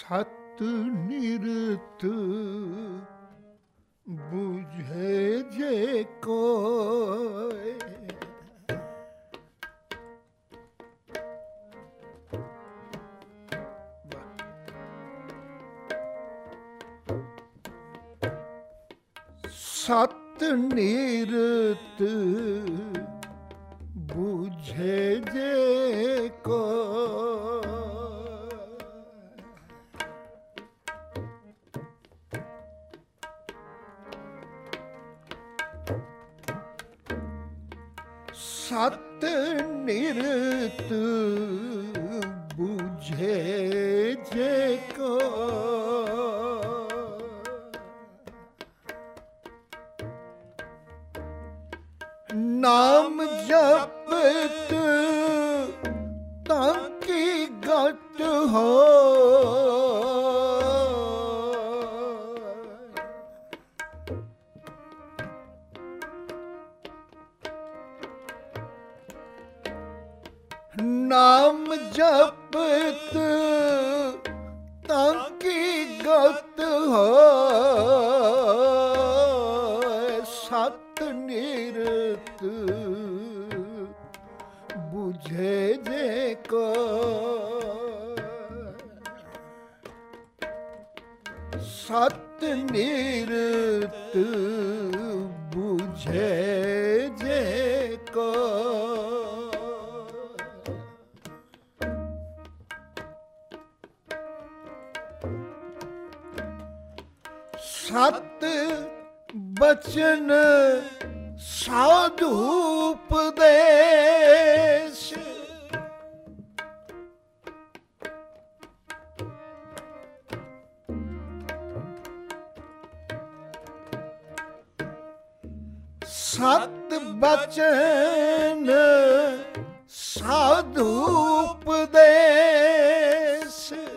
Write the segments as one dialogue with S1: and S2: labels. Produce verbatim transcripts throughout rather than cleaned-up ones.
S1: सत निरत बुझे जे कोय, सत निरत बुझे जे कोय, सत निरत बुझे जे कोय, नाम जपत ताकि गत हो, नाम जपत ताकि गत हो, सत निरत बुझे जे कोय, सत निरत बुझे जे कोय, सत बचन साधु उपदेश, सत बचन साधु उपदेश,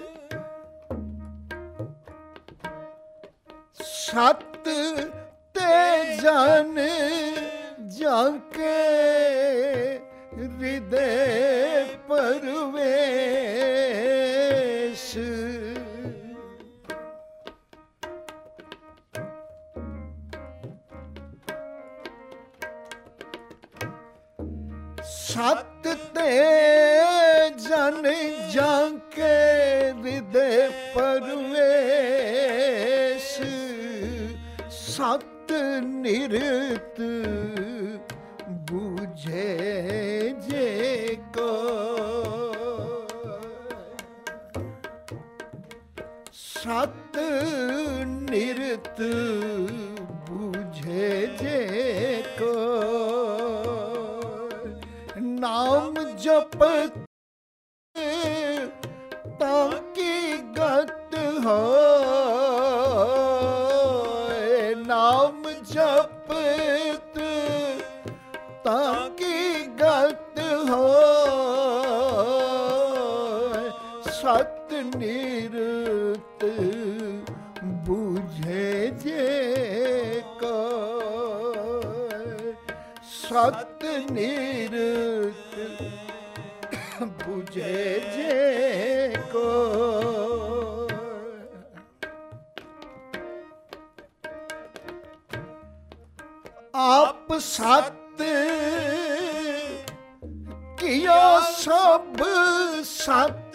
S1: सत ते जन जाके हृदय परवेश, सत ते जन जाके हृदय परवेश, सत निरत बुझे जे कोय, सत निरत बुझे जे कोय, नाम जपत ताकि गत हो, नाम जपत ताकि गत हो, सत निरत बुझे जे कोय, सत निरत बुझे जे कोय, आप सत किया सब सत,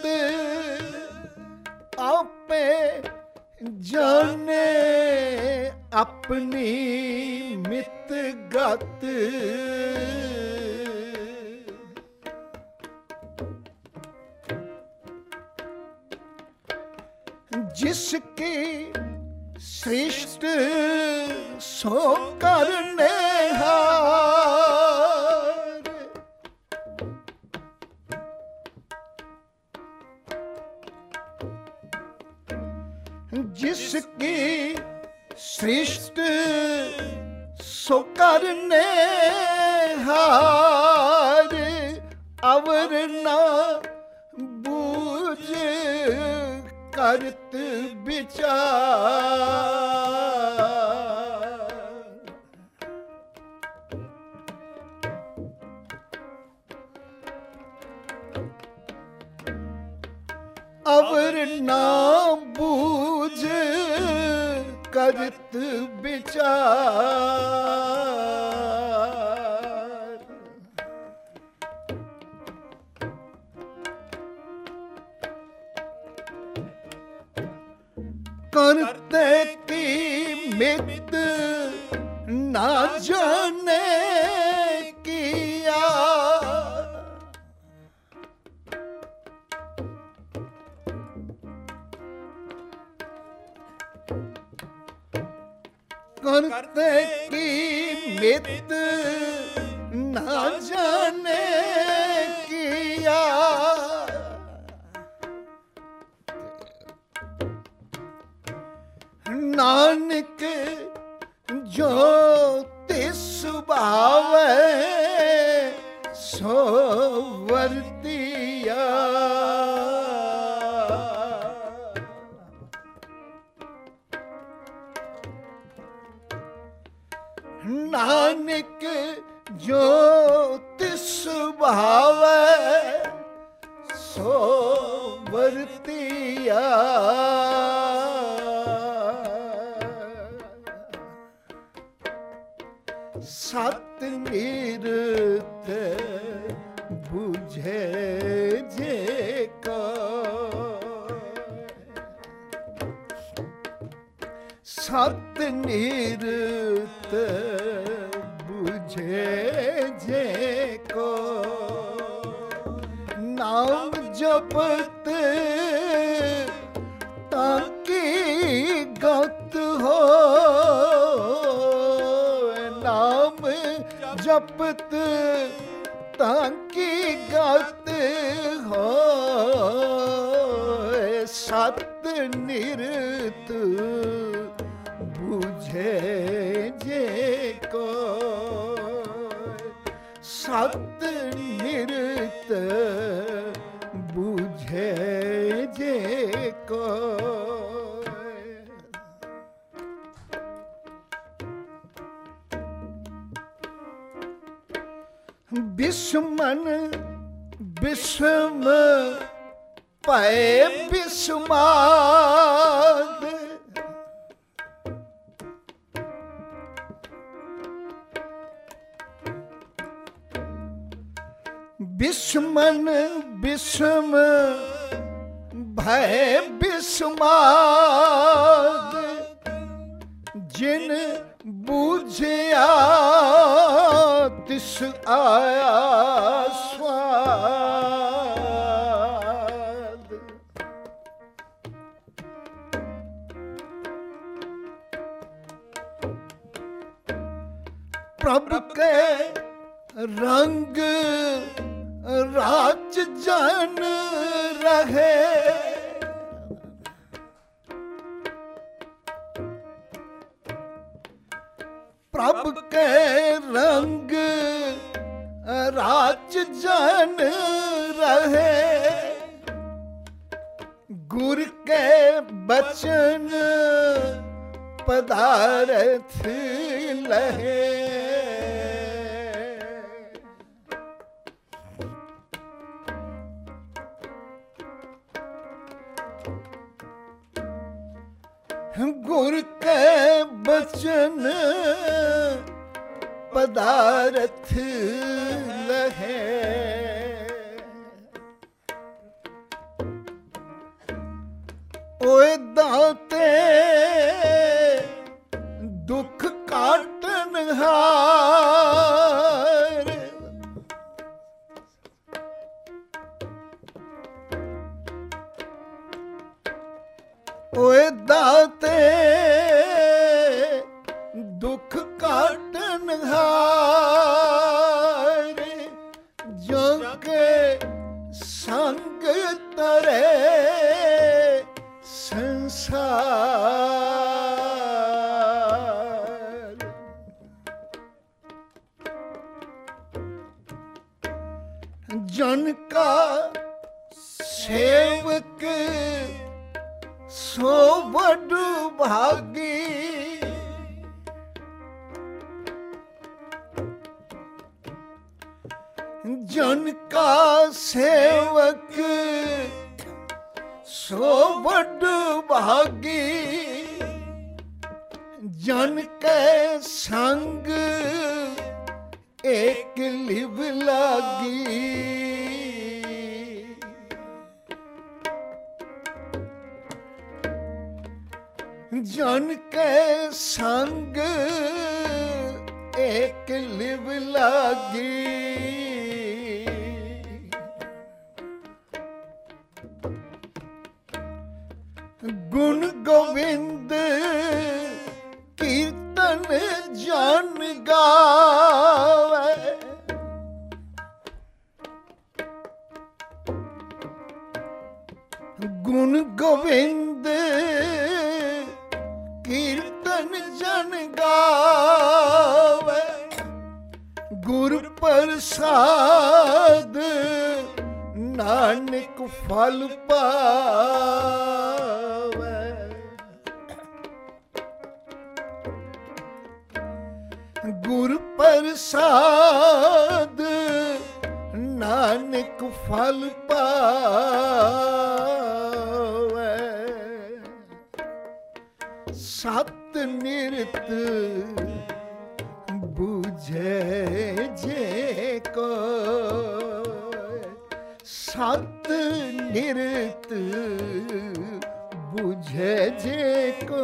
S1: आपे जाने अपनी मित गत, जिसकी सृष्टि सो करने हार, जिसकी सृष्टि सो करने हार, अवर ना बूझ करत विचार, अवर ना बूझ करत विचार, करते की मित ना जाने किया, करते की मित ना जाने किया, नानक जो तिस भावै सो वर्तिया, नानक जो तिस भावै सो वर्तिया, सत निरत बुझे जे को, सत निरत बुझे जे को, नाम जपत ताकि गत हो, नाम जपत ताकि गत हो, सत निरत बुझे जे को, सत निरत बुझे जे को। बिस्मन बिस्म पै बिस्माद, बिस्मन बिस्म भय बिस्माद, जिन बूझया तिस आया स्वाद, प्रभु के रंग राज जन रहे, प्रभु के रंग राज जन रहे, गुर के बचन पदार्थ लहे, गुर के बचन पदार्थ लहे, ओए दाते दुख काटन हार, ओए दाते दुख काटन हार, जो के संग तरे संसार, जन का सेवक सो बड़ भागी, जन का सेवक सो बड़ भागी जन के संग एक लिव लागी। जन के संग एक लिव लागी। गुण गोविंद कीर्तन जान गावे। गुण गोविंद कीर्तन जन गावे। गुर प्रसाद नानक फल पावे। गुर प्रसाद नानक फल पावे। सत निरत बुझे जे को। सत निरत बुझे जे को।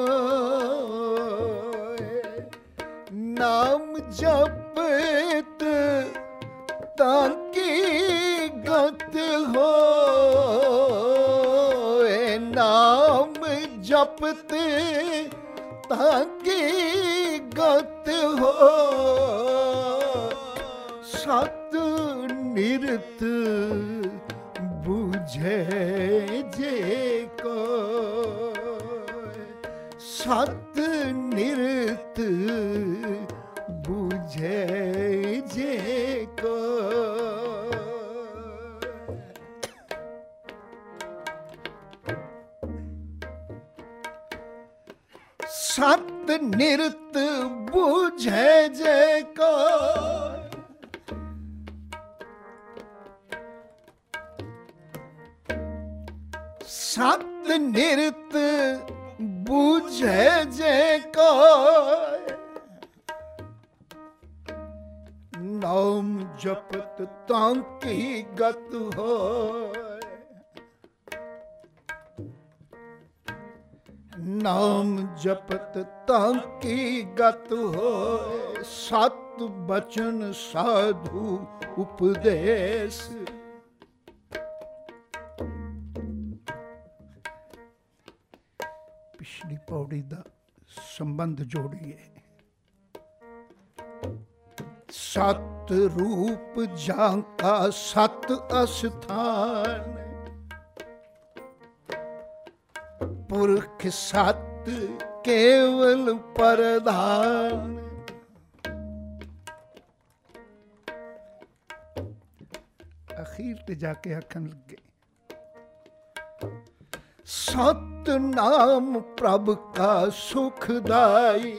S1: नाम जपत ताकि गत हो। नाम जपत ताकि गत हो। सत निरत बुझे जे को। सत निरत बुझे जे को। सत निरत बुझे जे को। सत निरत बुझे जे को। नाम जपत तांकी गत हो। नाम जपत तांकी गत हो। सत बचन साधु उपदेश। पिछली पौड़ी दा संबंध जोड़िए। सत रूप झांका सत अस्थान। पुरख सत केवल प्रधान। अखीर ते जाके आखन लगे सत नाम प्रभ का सुखदाई।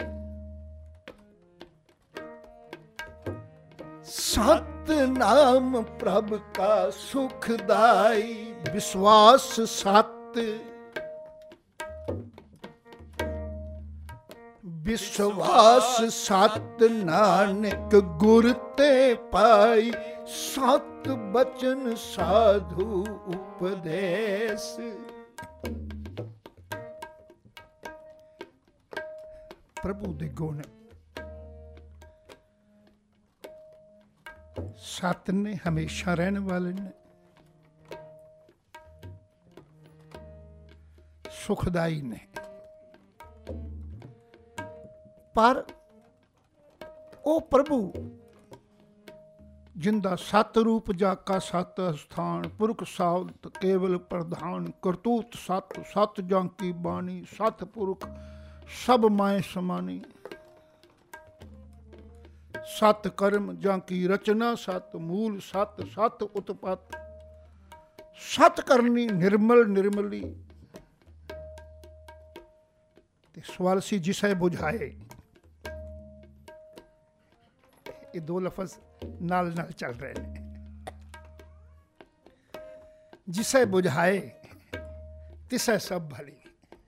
S1: सत नाम प्रभ का सुखदाई। विश्वास सत विश्वास सत नानक गुर ते पाई। सत बचन साधु उपदेश। प्रभु दे गुण सत ने, हमेशा रहने वाले ने, सुखदाई ने। पर ओ प्रभु जिंदा सत रूप जाका सत स्थान। पुरख सात केवल प्रधान। करतूत सत सत जांकी बाणी। सत पुरख सब माए समानी। सत कर्म जांकी रचना। सत मूल सत सत उत्पत। सत करनी निर्मल निर्मली। ते सवाल सी जिसे बुझाए। ये दो लफ्ज नाल नाल चल रहे हैं। जिसे बुझाए ਤਿਸੈ ਸਭ ਭਲੀ।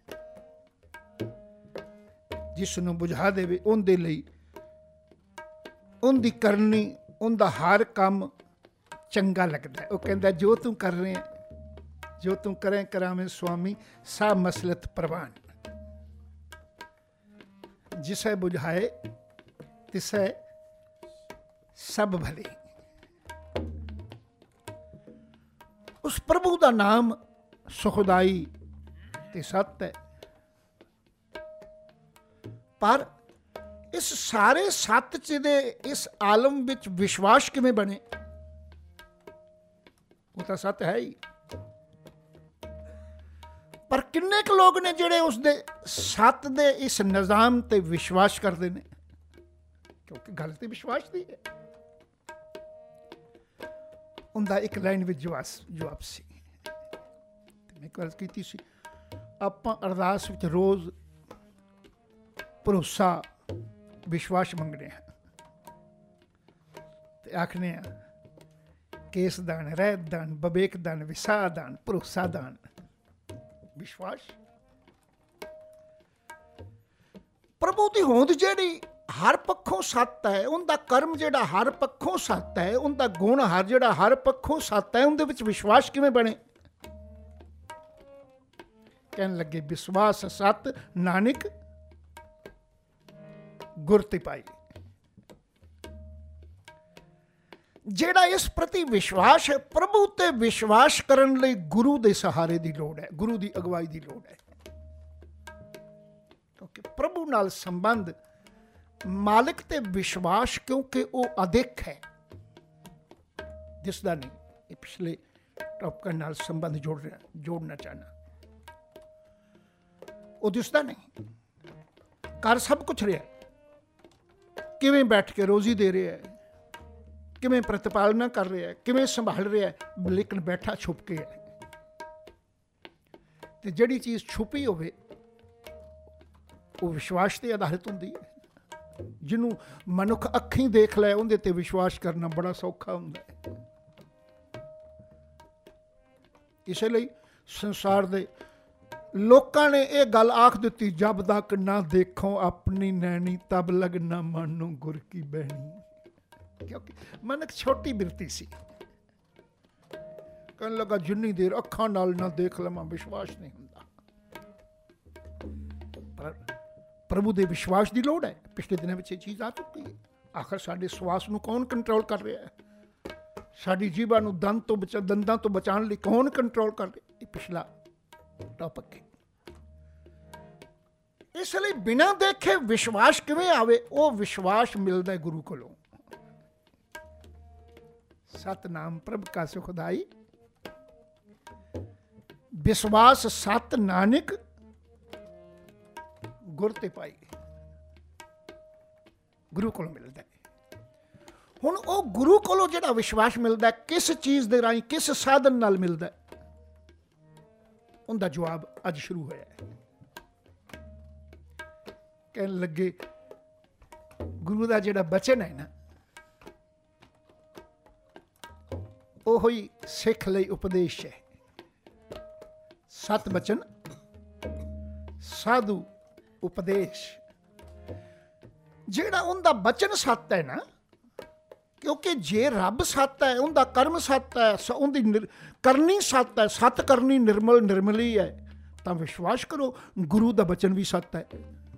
S1: ਜਿਸ ਨੂੰ ਬੁਝਾ ਦੇਵੇ ਉਹਦੇ ਲਈ ਉਹਦੀ ਕਰਨੀ, ਉਹਦਾ ਹਰ ਕੰਮ ਚੰਗਾ ਲੱਗਦਾ। ਉਹ ਕਹਿੰਦਾ ਜੋ ਤੂੰ ਕਰ ਰਿਹਾ, ਜੋ ਤੂੰ ਕਰੇ ਕਰਾਵੇਂ ਸੁਆਮੀ, ਸਾ ਮਸਲਤ ਪ੍ਰਵਾਨ। ਜਿਸੈ ਬੁਝਾਏ ਤਿਸੈ ਸਭ ਭਲੇ। ਉਸ ਪ੍ਰਭੂ ਦਾ ਨਾਮ ਸੁਖਦਾਈ ਤੇ ਸੱਤ ਹੈ। ਪਰ ਇਸ ਸਾਰੇ ਸੱਚ ਚ ਦੇ ਇਸ ਆਲਮ ਵਿੱਚ ਵਿਸ਼ਵਾਸ ਕਿਵੇਂ ਬਣੇ? ਉਹ ਤਾਂ ਸੱਤ ਹੈ ਹੀ, ਪਰ ਕਿੰਨੇ ਕੁ ਲੋਕ ਨੇ ਜਿਹੜੇ ਉਸਦੇ ਸੱਤ ਦੇ ਇਸ ਨਿਜ਼ਾਮ ਤੇ ਵਿਸ਼ਵਾਸ ਕਰਦੇ ਨੇ? ਕਿਉਂਕਿ ਗੱਲ ਤੇ ਵਿਸ਼ਵਾਸ ਦੀ ਹੈ। ਉਹਦਾ ਇੱਕ ਲਾਈਨ ਵਿੱਚ ਜਵਾਬ ਜਵਾਬ ਸੀ। ਮੈਂ ਇੱਕ ਗੱਲ ਕੀਤੀ ਸੀ, ਆਪਾਂ ਅਰਦਾਸ ਵਿੱਚ ਰੋਜ਼ ਭਰੋਸਾ ਵਿਸ਼ਵਾਸ ਮੰਗਦੇ ਹਾਂ ਤੇ ਆਖਦੇ ਹਾਂ ਕੇਸ ਦਾਨ, ਰਹਿਤ ਦਾਨ, ਬਵੇਕ ਦਾਨ, ਵਿਸਾਹ ਦਾਨ, ਭਰੋਸਾ ਦਾਨ, ਵਿਸ਼ਵਾਸ। ਪ੍ਰਭੂ ਦੀ ਹੋਂਦ ਜਿਹੜੀ ਹਰ ਪੱਖੋਂ ਸੱਤ ਹੈ, ਉਹਦਾ ਕਰਮ ਜਿਹੜਾ ਹਰ ਪੱਖੋਂ ਸੱਤ ਹੈ, ਉਹਦਾ ਗੁਣ ਹਰ ਜਿਹੜਾ ਹਰ ਪੱਖੋਂ ਸੱਤ ਹੈ, ਉਹਦੇ ਵਿੱਚ ਵਿਸ਼ਵਾਸ ਕਿਵੇਂ ਬਣੇ? ਕਹਿਣ ਲੱਗੇ ਵਿਸ਼ਵਾਸ ਸੱਤ ਨਾਨਕ ਗੁਰ ਤੇ ਪਾਈ। ਜਿਹੜਾ ਇਸ ਪ੍ਰਤੀ ਵਿਸ਼ਵਾਸ ਹੈ, ਪ੍ਰਭੂ ਤੇ ਵਿਸ਼ਵਾਸ ਕਰਨ ਲਈ ਗੁਰੂ ਦੇ ਸਹਾਰੇ ਦੀ ਲੋੜ ਹੈ, ਗੁਰੂ ਦੀ ਅਗਵਾਈ ਦੀ ਲੋੜ ਹੈ। ਕਿਉਂਕਿ ਪ੍ਰਭੂ ਨਾਲ ਸੰਬੰਧ ਮਾਲਿਕ ਤੇ ਵਿਸ਼ਵਾਸ, ਕਿਉਂਕਿ ਉਹ ਅਦਿੱਖ ਹੈ, ਦਿਸਦਾ ਨਹੀਂ। ਇਹ ਪਿਛਲੇ ਟੌਪਿਕਾਂ ਨਾਲ ਸੰਬੰਧ ਜੋੜ ਰਿਹਾ ਜੋੜਨਾ ਚਾਹਨਾ। ਉਹ ਦਿਸਦਾ ਨਹੀਂ, ਕਰ ਸਭ ਕੁਛ ਰਿਹਾ, ਕਿਵੇਂ ਬੈਠ ਕੇ ਰੋਜ਼ੀ ਦੇ ਰਿਹਾ ਹੈ, ਕਿਵੇਂ ਪ੍ਰਤਿਪਾਲਨਾ ਕਰ ਰਿਹਾ ਹੈ, ਕਿਵੇਂ ਸੰਭਾਲ ਰਿਹਾ ਹੈ, ਲੇਕਿਨ ਬੈਠਾ ਛੁਪ ਕੇ ਹੈ। ਤੇ ਜਿਹੜੀ ਚੀਜ਼ ਛੁਪੀ ਹੋਵੇ ਉਹ ਵਿਸ਼ਵਾਸ ਤੇ ਆਧਾਰਿਤ ਹੁੰਦੀ ਹੈ। ਜਿਹਨੂੰ ਮਨੁੱਖ ਅੱਖੀਂ ਦੇਖ ਲੈ, ਉਹਦੇ ਤੇ ਵਿਸ਼ਵਾਸ ਕਰਨਾ ਬੜਾ ਸੌਖਾ ਹੁੰਦਾ ਹੈ। ਇਸੇ ਲਈ ਸੰਸਾਰ ਦੇ ਲੋਕਾਂ ਨੇ ਇਹ ਗੱਲ ਆਖ ਦਿੱਤੀ, ਜਬ ਤੱਕ ਨਾ ਦੇਖੋ ਆਪਣੀ ਨੈਣੀ, ਤਬ ਲਗ ਨਾ ਮਾਨੋ ਗੁਰ ਕੀ ਬਹਿਣੀ। ਕਿਉਂਕਿ ਮਨੁੱਖ ਛੋਟੀ ਬਿਰਤੀ ਸੀ, ਕਹਿਣ ਲੱਗਾ ਜਿੰਨੀ ਦੇਰ ਅੱਖਾਂ ਨਾਲ ਨਾ ਦੇਖ ਲਵਾਂ ਵਿਸ਼ਵਾਸ ਨਹੀਂ ਹੁੰਦਾ। ਪਰ ਪ੍ਰਭੂ ਦੇ ਵਿਸ਼ਵਾਸ ਦੀ ਲੋੜ ਹੈ। ਪਿਛਲੇ ਦਿਨਾਂ ਵਿੱਚ ਇਹ ਚੀਜ਼ ਆ ਚੁੱਕੀ ਹੈ। ਆਖਰ ਸਾਡੇ ਸਵਾਸ ਨੂੰ ਕੌਣ ਕੰਟਰੋਲ ਕਰ ਰਿਹਾ ਹੈ? ਸਾਡੀ ਜੀਭਾਂ ਨੂੰ ਦੰਦ ਤੋਂ ਬਚਾ ਦੰਦਾਂ ਤੋਂ ਬਚਾਉਣ ਲਈ ਕੌਣ ਕੰਟਰੋਲ ਕਰ ਰਿਹਾ? ਇਹ ਪਿਛਲਾ ਟੌਪਿਕ ਹੈ। ਇਸ ਲਈ ਬਿਨਾਂ ਦੇਖੇ ਵਿਸ਼ਵਾਸ ਕਿਵੇਂ ਆਵੇ? ਉਹ ਵਿਸ਼ਵਾਸ ਮਿਲਦਾ ਗੁਰੂ ਕੋਲੋਂ। ਸਤਨਾਮ ਪ੍ਰਭ ਕਾ ਸੁਖਦਾਈ, ਵਿਸ਼ਵਾਸ ਸਤ ਨਾਨਕ ਗੁਰ ਤੇ ਪਾਈ। ਗੁਰੂ ਕੋਲੋਂ ਮਿਲਦਾ ਹੈ। ਹੁਣ ਉਹ ਗੁਰੂ ਕੋਲੋਂ ਜਿਹੜਾ ਵਿਸ਼ਵਾਸ ਮਿਲਦਾ, ਕਿਸ ਚੀਜ਼ ਦੇ ਰਾਹੀਂ, ਕਿਸ ਸਾਧਨ ਨਾਲ ਮਿਲਦਾ, ਉਹਦਾ ਜਵਾਬ ਅੱਜ ਸ਼ੁਰੂ ਹੋਇਆ ਹੈ। ਕਹਿਣ ਲੱਗੇ ਗੁਰੂ ਦਾ ਜਿਹੜਾ ਬਚਨ ਹੈ ਨਾ, ਉਹ ਹੀ ਸਿੱਖ ਲਈ ਉਪਦੇਸ਼ ਹੈ। ਸਤ ਬਚਨ ਸਾਧੂ ਉਪਦੇਸ਼। ਜਿਹੜਾ ਉਹਦਾ ਬਚਨ ਸੱਤ ਹੈ ਨਾ, ਕਿਉਂਕਿ ਜੇ ਰੱਬ ਸੱਤ ਹੈ, ਉਹਦਾ ਕਰਮ ਸੱਤ ਹੈ, ਉਹਦੀ ਕਰਨੀ ਸੱਤ ਹੈ, ਸੱਤ ਕਰਨੀ ਨਿਰਮਲ ਨਿਰਮਲੀ ਹੈ, ਤਾਂ ਵਿਸ਼ਵਾਸ ਕਰੋ ਗੁਰੂ ਦਾ ਬਚਨ ਵੀ ਸੱਤ ਹੈ।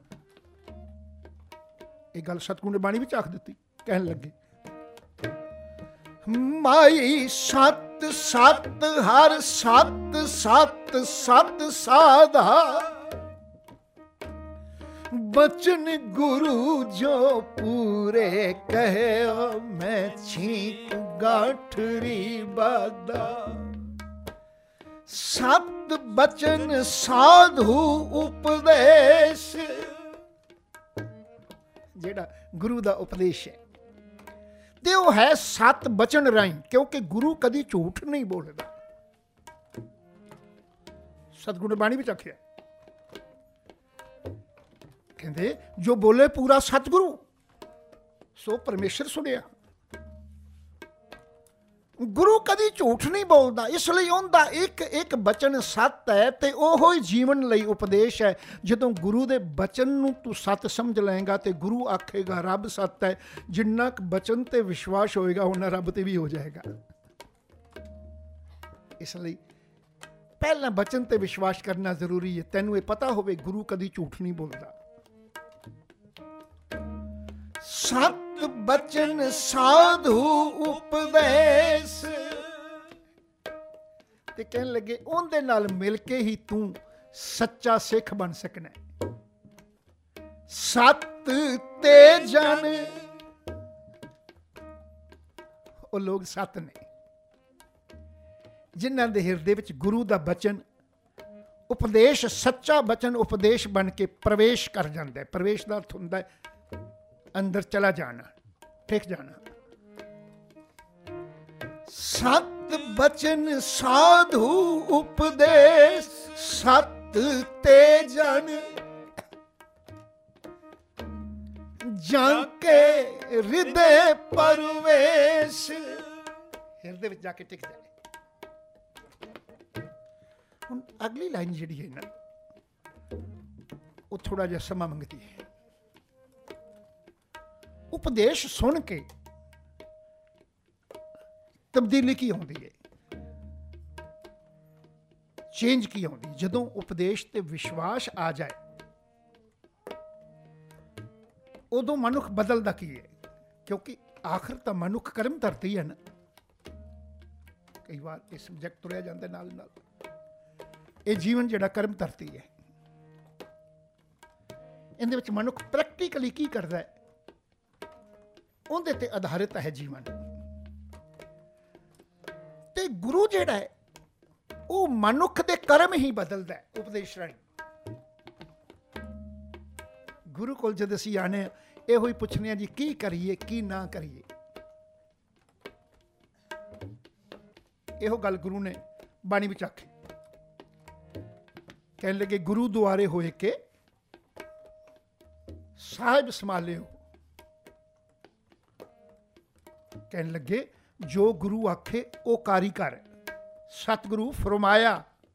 S1: ਇਹ ਗੱਲ ਸਤਿਗੁਰੂ ਨੇ ਬਾਣੀ ਵਿੱਚ ਆਖ ਦਿੱਤੀ। ਕਹਿਣ ਲੱਗੇ ਮਾਈ ਸਤ ਸਤ ਹਰ ਸਤ ਸਤ ਸਤ ਸਾਧਾ, ਬਚਨ ਗੁਰੂ ਜੋ ਪੂਰੇ ਕਹਿਓ, ਮੈਂ ਛੀਕ ਗਾਠਰੀ ਬਾਦਾ। ਸਤ ਬਚਨ ਸਾਧੂ ਉਪਦੇਸ਼, ਜਿਹੜਾ ਗੁਰੂ ਦਾ ਉਪਦੇਸ਼ ਹੈ, ਤੇ ਉਹ ਹੈ ਸਤ ਬਚਨ ਰਾਹੀਂ। ਕਿਉਂਕਿ ਗੁਰੂ ਕਦੀ ਝੂਠ ਨਹੀਂ ਬੋਲਦਾ। ਸਤਿਗੁਰੂ ਨੇ ਬਾਣੀ ਵਿੱਚ ਆਖਿਆ, ਕਹਿੰਦੇ ਜੋ ਬੋਲੇ ਪੂਰਾ ਸਤਿਗੁਰੂ, ਸੋ ਪਰਮੇਸ਼ਰ ਸੁਣਿਆ। ਗੁਰੂ ਕਦੀ ਝੂਠ ਨਹੀਂ ਬੋਲਦਾ, ਇਸ ਲਈ ਉਹਦਾ ਇੱਕ ਇੱਕ ਬਚਨ ਸੱਤ ਹੈ ਤੇ ਉਹੋ ਹੀ ਜੀਵਨ ਲਈ ਉਪਦੇਸ਼ ਹੈ। ਜਦੋਂ ਗੁਰੂ ਦੇ ਬਚਨ ਨੂੰ ਤੂੰ ਸੱਤ ਸਮਝ ਲਏਗਾ ਤੇ ਗੁਰੂ ਆਖੇਗਾ ਰੱਬ ਸੱਤ ਹੈ, ਜਿੰਨਾ ਕੁ ਬਚਨ ਤੇ ਵਿਸ਼ਵਾਸ ਹੋਏਗਾ ਉਹਨਾਂ ਰੱਬ ਤੇ ਵੀ ਹੋ ਜਾਏਗਾ। ਇਸ ਲਈ ਪਹਿਲਾਂ ਬਚਨ ਤੇ ਵਿਸ਼ਵਾਸ ਕਰਨਾ ਜ਼ਰੂਰੀ ਹੈ। ਤੈਨੂੰ ਇਹ ਪਤਾ ਹੋਵੇ ਗੁਰੂ ਕਦੀ ਝੂਠ ਨਹੀਂ ਬੋਲਦਾ। ਸਤ ਬਚਨ ਸਾਧੂ ਉਪਦੇਸ਼, ਤੇ ਕਹਿਣ ਲੱਗੇ ਉਹਦੇ ਨਾਲ ਮਿਲ ਕੇ ਹੀ ਤੂੰ ਸੱਚਾ ਸਿੱਖ ਬਣ ਸਕਣਾ। ਸਤ ਤੇ ਜਨ, ਉਹ ਲੋਕ ਸਤ ਨੇ ਜਿਨ੍ਹਾਂ ਦੇ ਹਿਰਦੇ ਵਿੱਚ ਗੁਰੂ ਦਾ ਬਚਨ ਉਪਦੇਸ਼, ਸੱਚਾ ਬਚਨ ਉਪਦੇਸ਼ ਬਣ ਕੇ ਪ੍ਰਵੇਸ਼ ਕਰ ਜਾਂਦਾ ਹੈ। ਪ੍ਰਵੇਸ਼ ਦਾ ਅਰਥ ਹੁੰਦਾ ਹੈ ਅੰਦਰ ਚਲਾ ਜਾਣਾ, ਟਿਕ ਜਾਣਾ। ਸਤ ਬਚਨ ਸਾਧੂ ਉਪਦੇਸ਼, ਸਤ ਤੇ ਜਨ ਜਾਂ ਕੇ ਹਿਰਦੇ ਪਰਵੇਸ਼, ਹਿਰਦੇ ਵਿੱਚ ਜਾ ਕੇ ਟਿਕ ਜਾਏ। ਹੁਣ ਅਗਲੀ ਲਾਈਨ ਜਿਹੜੀ ਹੈ ਨਾ, ਉਹ ਥੋੜਾ ਜਿਹਾ ਸਮਾਂ ਮੰਗਦੀ ਹੈ। ਉਪਦੇਸ਼ ਸੁਣ ਕੇ ਤਬਦੀਲੀ ਕੀ ਆਉਂਦੀ ਹੈ, ਚੇਂਜ ਕੀ ਆਉਂਦੀ? ਜਦੋਂ ਉਪਦੇਸ਼ ਤੇ ਵਿਸ਼ਵਾਸ ਆ ਜਾਏ ਉਦੋਂ ਮਨੁੱਖ ਬਦਲਦਾ ਕੀ ਹੈ? ਕਿਉਂਕਿ ਆਖਰ ਤਾਂ ਮਨੁੱਖ ਕਰਮ ਧਰਤੀ ਹੈ ਨਾ। ਕਈ ਵਾਰ ਇਹ ਸਬਜੈਕਟ ਤੁਰਿਆ ਜਾਂਦਾ ਨਾਲ ਨਾਲ। ਇਹ ਜੀਵਨ ਜਿਹੜਾ ਕਰਮ ਧਰਤੀ ਹੈ, ਇਹਦੇ ਵਿੱਚ ਮਨੁੱਖ ਪ੍ਰੈਕਟੀਕਲੀ ਕੀ ਕਰਦਾ ਹੈ, ਉਹਦੇ ਤੇ ਆਧਾਰਿਤ ਹੈ ਜੀਵਨ। ਤੇ ਗੁਰੂ ਜਿਹੜਾ ਹੈ ਉਹ ਮਨੁੱਖ ਦੇ ਕਰਮ ਹੀ ਬਦਲਦਾ ਹੈ ਉਪਦੇਸ਼ ਰਾਹੀਂ। ਗੁਰੂ ਕੋਲ ਜਦ ਅਸੀਂ ਆਨੇ ਇਹੋ ਹੀ ਪੁੱਛਨੇ ਹਾਂ ਜੀ, ਕੀ ਕਰੀਏ ਕੀ ਨਾ ਕਰੀਏ। ਇਹੋ ਗੱਲ ਗੁਰੂ ਨੇ ਬਾਣੀ ਵਿੱਚ ਆਖੀ। ਕਹਿਣ ਲੱਗੇ ਗੁਰੂ ਦੁਆਰੇ ਹੋਏ ਕੇ ਸਾਹਿਬ ਸੰਭਾਲਿਓ। ਕਹਿਣ ਲੱਗੇ ਜੋ ਗੁਰੂ ਆਖੇ ਉਹ ਕਾਰੀ ਕਰ। ਸਤਿਗੁਰੂ ਫਰਮਾਇਆ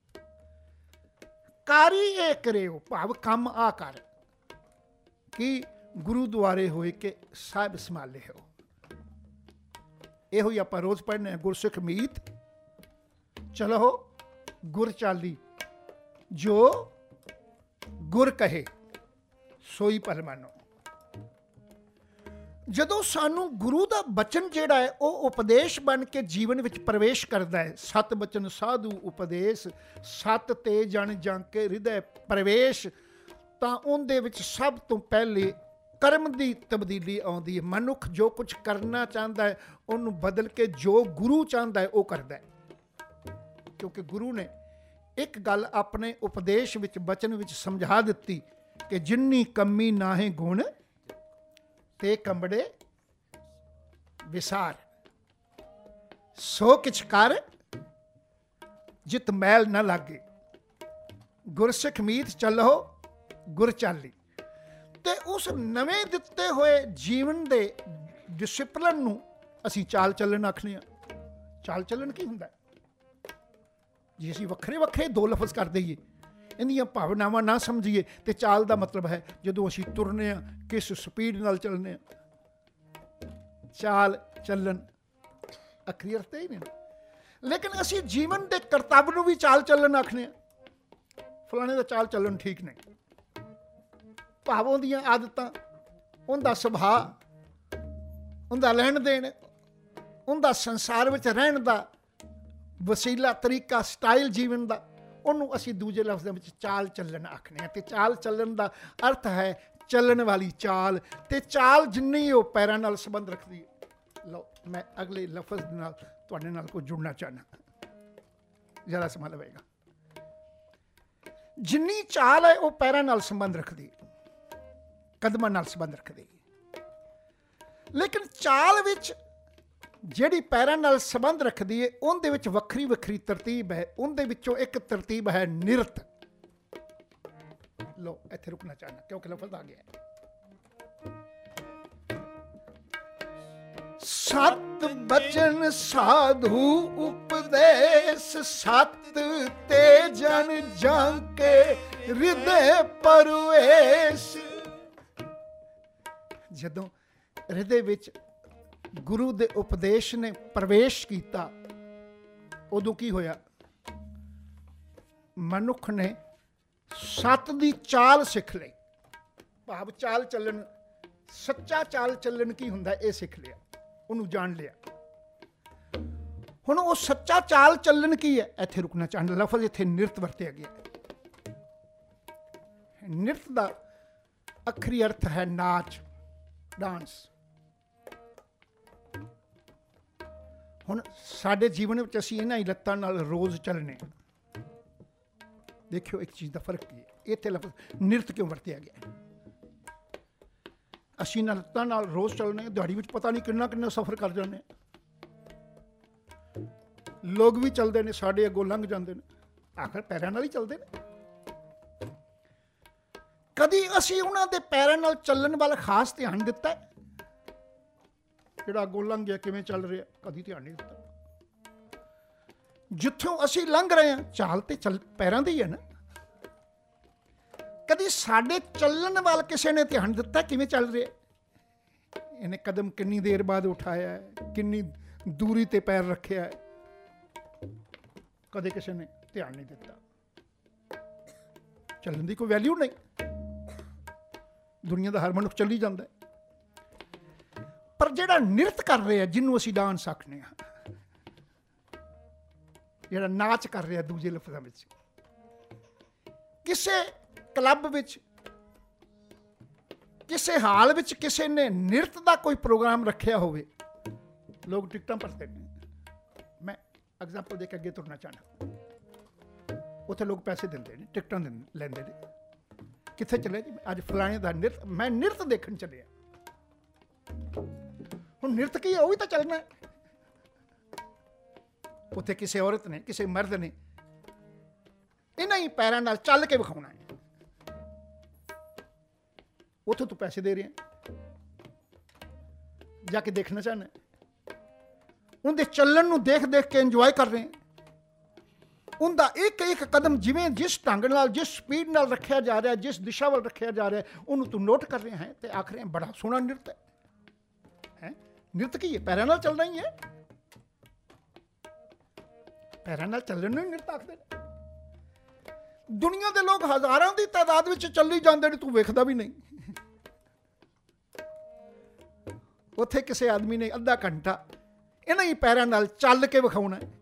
S1: ਕਾਰੀ ਇਹ ਕਰਿਓ, ਭਾਵ ਕੰਮ ਆ ਕਰ। ਕਿ ਗੁਰੂ ਦੁਆਰੇ ਹੋਏ ਕੇ ਸਾਹਿਬ ਸੰਭਾਲਿਓ। ਇਹੋ ਹੀ ਆਪਾਂ ਰੋਜ਼ ਪੜ੍ਹਨੇ ਆ, ਗੁਰਸਿੱਖ ਮੀਤ ਚਲੋ ਗੁਰ ਚਾਲੀ, ਜੋ ਗੁਰ ਕਹੇ ਸੋਈ ਭਲ ਮਾਨੋ। ਜਦੋਂ ਸਾਨੂੰ ਗੁਰੂ ਦਾ ਬਚਨ ਜਿਹੜਾ ਹੈ ਉਹ ਉਪਦੇਸ਼ ਬਣ ਕੇ ਜੀਵਨ ਵਿੱਚ ਪ੍ਰਵੇਸ਼ ਕਰਦਾ ਹੈ, ਸਤ ਬਚਨ ਸਾਧੂ ਉਪਦੇਸ਼, ਸਤ ਤੇ ਜਨ ਜਾਂ ਕੇ ਹਿਰਦੇ ਪ੍ਰਵੇਸ਼, ਤਾਂ ਉਹਦੇ ਵਿੱਚ ਸਭ ਤੋਂ ਪਹਿਲੇ ਕਰਮ ਦੀ ਤਬਦੀਲੀ ਆਉਂਦੀ ਹੈ। ਮਨੁੱਖ ਜੋ ਕੁਝ ਕਰਨਾ ਚਾਹੁੰਦਾ ਹੈ ਉਹਨੂੰ ਬਦਲ ਕੇ ਜੋ ਗੁਰੂ ਚਾਹੁੰਦਾ ਹੈ ਉਹ ਕਰਦਾ ਹੈ। ਕਿਉਂਕਿ ਗੁਰੂ ਨੇ ਇੱਕ ਗੱਲ ਆਪਣੇ ਉਪਦੇਸ਼ ਵਿੱਚ ਬਚਨ ਵਿੱਚ ਸਮਝਾ ਦਿੱਤੀ ਕਿ ਜਿੰਨੀ ਕਮੀ ਨਾਹੀਂ ਗੁਣ ਤੇ ਕੰਬੜੇ ਵਿਸਾਰ, ਸੋ ਕਿਛ ਕਰ ਜਿਤ ਮੈਲ ਨਾ ਲਾਗੇ। ਗੁਰਸਿੱਖ ਮੀਤ ਚੱਲੋ ਗੁਰ ਚਾਲੀ। ਤੇ ਉਸ ਨਵੇਂ ਦਿੱਤੇ ਹੋਏ ਜੀਵਨ ਦੇ ਡਿਸਿਪਲਿਨ ਨੂੰ ਅਸੀਂ ਚਾਲ ਚੱਲਣ ਆਖਦੇ ਹਾਂ। ਚਾਲ ਚੱਲਣ ਕੀ ਹੁੰਦਾ? ਜੇ ਅਸੀਂ ਵੱਖਰੇ ਵੱਖਰੇ ਦੋ ਲਫ਼ਜ਼ ਕਰ ਦਈਏ, ਇਹਦੀਆਂ ਭਾਵਨਾਵਾਂ ਨਾ ਸਮਝੀਏ, ਤੇ ਚਾਲ ਦਾ ਮਤਲਬ ਹੈ ਜਦੋਂ ਅਸੀਂ ਤੁਰਨੇ ਹਾਂ ਕਿਸ ਸਪੀਡ ਨਾਲ ਚੱਲਨੇ ਹਾਂ। ਚਾਲ ਚੱਲਣ ਅਖਰੀ ਅਰਥ ਹੀ ਨਹੀਂ। ਲੇਕਿਨ ਅਸੀਂ ਜੀਵਨ ਦੇ ਕਰਤੱਵ ਨੂੰ ਵੀ ਚਾਲ ਚੱਲਣ ਆਖਦੇ ਹਾਂ। ਫਲਾਣੇ ਦਾ ਚਾਲ ਚੱਲਣ ਠੀਕ ਨਹੀਂ, ਭਾਵ ਉਹਦੀਆਂ ਆਦਤਾਂ, ਉਹਦਾ ਸੁਭਾਅ, ਉਹਦਾ ਲੈਣ ਦੇਣ, ਉਹਦਾ ਸੰਸਾਰ ਵਿੱਚ ਰਹਿਣ ਦਾ ਵਸੀਲਾ, ਤਰੀਕਾ, ਸਟਾਈਲ ਜੀਵਨ ਦਾ, ਉਹਨੂੰ ਅਸੀਂ ਦੂਜੇ ਲਫ਼ਜ਼ਾਂ ਵਿੱਚ ਚਾਲ ਚੱਲਣ ਆਖਦੇ ਹਾਂ। ਤੇ ਚਾਲ ਚੱਲਣ ਦਾ ਅਰਥ ਹੈ ਚੱਲਣ ਵਾਲੀ ਚਾਲ। ਤੇ ਚਾਲ ਜਿੰਨੀ ਉਹ ਪੈਰਾਂ ਨਾਲ ਸੰਬੰਧ ਰੱਖਦੀ ਹੈ। ਲਓ, ਮੈਂ ਅਗਲੇ ਲਫ਼ਜ਼ ਦੇ ਨਾਲ ਤੁਹਾਡੇ ਨਾਲ ਕੋਈ ਜੁੜਨਾ ਚਾਹੁੰਦਾ, ਜ਼ਿਆਦਾ ਸਮਾਂ ਲਵੇਗਾ। ਜਿੰਨੀ ਚਾਲ ਹੈ ਉਹ ਪੈਰਾਂ ਨਾਲ ਸੰਬੰਧ ਰੱਖਦੀ, ਕਦਮਾਂ ਨਾਲ ਸੰਬੰਧ ਰੱਖਦੀ। ਲੇਕਿਨ ਚਾਲ ਵਿੱਚ ਜਿਹੜੀ ਪੈਰਾਂ ਨਾਲ ਸੰਬੰਧ ਰੱਖਦੀ ਹੈ ਉਹਦੇ ਵਿੱਚ ਵੱਖਰੀ ਵੱਖਰੀ ਤਰਤੀਬ ਹੈ। ਉਹਦੇ ਵਿੱਚੋਂ ਇੱਕ ਤਰਤੀਬ ਹੈ ਨਿਰਤ। ਲੋ, ਇੱਥੇ ਰੁਕਣਾ ਚਾਹਨਾ ਕਿਉਂਕਿ ਲਫ਼ਜ਼ ਆ ਗਿਆ। ਸਤ ਬਚਨ ਸਾਧੂ ਉਪਦੇਸ਼, ਸਤ ਤੇ ਜਨ ਜਾਂਕੇ ਹਿਰਦੇ ਪਰਵੇਸ਼। ਜਦੋਂ ਹਿਰਦੇ ਵਿੱਚ ਗੁਰੂ ਦੇ ਉਪਦੇਸ਼ ਨੇ ਪ੍ਰਵੇਸ਼ ਕੀਤਾ, ਉਦੋਂ ਕੀ ਹੋਇਆ? ਮਨੁੱਖ ਨੇ ਸਤ ਦੀ ਚਾਲ ਸਿੱਖ ਲਈ। ਭਾਵ ਚਾਲ ਚੱਲਣ, ਸੱਚਾ ਚਾਲ ਚੱਲਣ ਕੀ ਹੁੰਦਾ ਇਹ ਸਿੱਖ ਲਿਆ, ਉਹਨੂੰ ਜਾਣ ਲਿਆ। ਹੁਣ ਉਹ ਸੱਚਾ ਚਾਲ ਚੱਲਣ ਕੀ ਹੈ? ਇੱਥੇ ਰੁਕਣਾ ਚਾਹੁੰਦਾ। ਲਫ਼ਜ਼ ਇੱਥੇ ਨਿਰਤ ਵਰਤਿਆ ਗਿਆ। ਨਿਰਤ ਦਾ ਅਖਰੀ ਅਰਥ ਹੈ ਨਾਚ, ਡਾਂਸ। ਹੁਣ ਸਾਡੇ ਜੀਵਨ ਵਿੱਚ ਅਸੀਂ ਇਹਨਾਂ ਹੀ ਲੱਤਾਂ ਨਾਲ ਰੋਜ਼ ਚੱਲਣੇ। ਦੇਖਿਓ ਇੱਕ ਚੀਜ਼ ਦਾ ਫਰਕ ਕੀ ਹੈ। ਇੱਥੇ ਲਫ਼ਜ਼ ਨਿਰਤ ਕਿਉਂ ਵਰਤਿਆ ਗਿਆ? ਅਸੀਂ ਇਹਨਾਂ ਲੱਤਾਂ ਨਾਲ ਰੋਜ਼ ਚੱਲਣੇ, ਦਿਹਾੜੀ ਵਿੱਚ ਪਤਾ ਨਹੀਂ ਕਿੰਨਾ ਕਿੰਨਾ ਸਫ਼ਰ ਕਰ ਜਾਂਦੇ। ਲੋਕ ਵੀ ਚੱਲਦੇ ਨੇ, ਸਾਡੇ ਅੱਗੋਂ ਲੰਘ ਜਾਂਦੇ ਨੇ, ਆਖਰ ਪੈਰਾਂ ਨਾਲ ਹੀ ਚੱਲਦੇ ਨੇ। ਕਦੀ ਅਸੀਂ ਉਹਨਾਂ ਦੇ ਪੈਰਾਂ ਨਾਲ ਚੱਲਣ ਵੱਲ ਖਾਸ ਧਿਆਨ ਦਿੱਤਾ? ਜਿਹੜਾ ਅੱਗੋਂ ਲੰਘ ਗਿਆ ਕਿਵੇਂ ਚੱਲ ਰਿਹਾ, ਕਦੀ ਧਿਆਨ ਨਹੀਂ ਦਿੱਤਾ। ਜਿੱਥੋਂ ਅਸੀਂ ਲੰਘ ਰਹੇ ਹਾਂ, ਚਾਲ ਤੇ ਚੱਲ ਪੈਰਾਂ ਦੀ ਹੈ ਨਾ। ਕਦੀ ਸਾਡੇ ਚੱਲਣ ਵੱਲ ਕਿਸੇ ਨੇ ਧਿਆਨ ਦਿੱਤਾ ਕਿਵੇਂ ਚੱਲ ਰਿਹਾ? ਇਹਨੇ ਕਦਮ ਕਿੰਨੀ ਦੇਰ ਬਾਅਦ ਉਠਾਇਆ ਹੈ, ਕਿੰਨੀ ਦੂਰੀ ਤੇ ਪੈਰ ਰੱਖਿਆ ਹੈ, ਕਦੇ ਕਿਸੇ ਨੇ ਧਿਆਨ ਨਹੀਂ ਦਿੱਤਾ। ਚੱਲਣ ਦੀ ਕੋਈ ਵੈਲਿਊ ਨਹੀਂ। ਦੁਨੀਆ ਦਾ ਹਰ ਮਨੁੱਖ ਚੱਲੀ ਜਾਂਦਾ ਹੈ। ਪਰ ਜਿਹੜਾ ਨਿਰਤ ਕਰ ਰਿਹਾ, ਜਿਹਨੂੰ ਅਸੀਂ ਡਾਂਸ ਆਖਦੇ ਹਾਂ, ਜਿਹੜਾ ਨਾਚ ਕਰ ਰਿਹਾ, ਦੂਜੇ ਲਫ਼ਜ਼ਾਂ ਵਿੱਚ, ਕਿਸੇ ਕਲੱਬ ਵਿੱਚ, ਕਿਸੇ ਹਾਲ ਵਿੱਚ ਕਿਸੇ ਨੇ ਨਿਰਤ ਦਾ ਕੋਈ ਪ੍ਰੋਗਰਾਮ ਰੱਖਿਆ ਹੋਵੇ, ਲੋਕ ਟਿਕਟਾਂ ਭਰਦੇ ਨੇ। ਮੈਂ ਐਗਜ਼ਾਮਪਲ ਦੇ ਕੇ ਅੱਗੇ ਤੁਰਨਾ ਚਾਹੁੰਦਾ। ਉੱਥੇ ਲੋਕ ਪੈਸੇ ਦਿੰਦੇ ਨੇ, ਟਿਕਟਾਂ ਲੈਂਦੇ ਨੇ। ਕਿੱਥੇ ਚੱਲੇ ਜੀ? ਅੱਜ ਫਲਾਣੇ ਦਾ ਨਿਰਤ, ਮੈਂ ਨਿਰਤ ਦੇਖਣ ਚੱਲਿਆ। ਹੁਣ ਨਿਰਤ ਕੀ ਹੈ? ਉਹ ਵੀ ਤਾਂ ਚੱਲਣਾ ਹੈ। ਉੱਥੇ ਕਿਸੇ ਔਰਤ ਨੇ, ਕਿਸੇ ਮਰਦ ਨੇ ਇਹਨਾਂ ਹੀ ਪੈਰਾਂ ਨਾਲ ਚੱਲ ਕੇ ਵਿਖਾਉਣਾ ਹੈ। ਉੱਥੇ ਤੂੰ ਪੈਸੇ ਦੇ ਰਿਹਾ, ਜਾ ਕੇ ਦੇਖਣਾ ਚਾਹੁੰਦਾ। ਉਹਦੇ ਚੱਲਣ ਨੂੰ ਦੇਖ ਦੇਖ ਕੇ ਇੰਜੋਏ ਕਰ ਰਹੇ। ਉਹਦਾ ਇੱਕ ਇੱਕ ਕਦਮ ਜਿਵੇਂ ਜਿਸ ਢੰਗ ਨਾਲ, ਜਿਸ ਸਪੀਡ ਨਾਲ ਰੱਖਿਆ ਜਾ ਰਿਹਾ, ਜਿਸ ਦਿਸ਼ਾ ਵੱਲ ਰੱਖਿਆ ਜਾ ਰਿਹਾ, ਉਹਨੂੰ ਤੂੰ ਨੋਟ ਕਰ ਰਿਹਾ ਹੈ ਤੇ ਆਖ ਰਿਹਾ ਬੜਾ ਸੋਹਣਾ ਨਿਰਤ ਹੈ। ਹੈ ਨਿਰਤ ਕੀ ਹੈ? ਪੈਰਾਂ ਨਾਲ ਚੱਲਣਾ ਹੀ ਹੈ। ਪੈਰਾਂ ਨਾਲ ਚੱਲਣ ਨੂੰ ਹੀ ਨਿਰਤ ਆਖਦੇ ਨੇ। ਦੁਨੀਆ ਦੇ ਲੋਕ ਹਜ਼ਾਰਾਂ ਦੀ ਤਾਦਾਦ ਵਿੱਚ ਚੱਲੀ ਜਾਂਦੇ ਨੇ, ਤੂੰ ਵੇਖਦਾ ਵੀ ਨਹੀਂ। ਉੱਥੇ ਕਿਸੇ ਆਦਮੀ ਨੇ ਅੱਧਾ ਘੰਟਾ ਇਹਨਾਂ ਹੀ ਪੈਰਾਂ ਨਾਲ ਚੱਲ ਕੇ ਵਿਖਾਉਣਾ ਹੈ,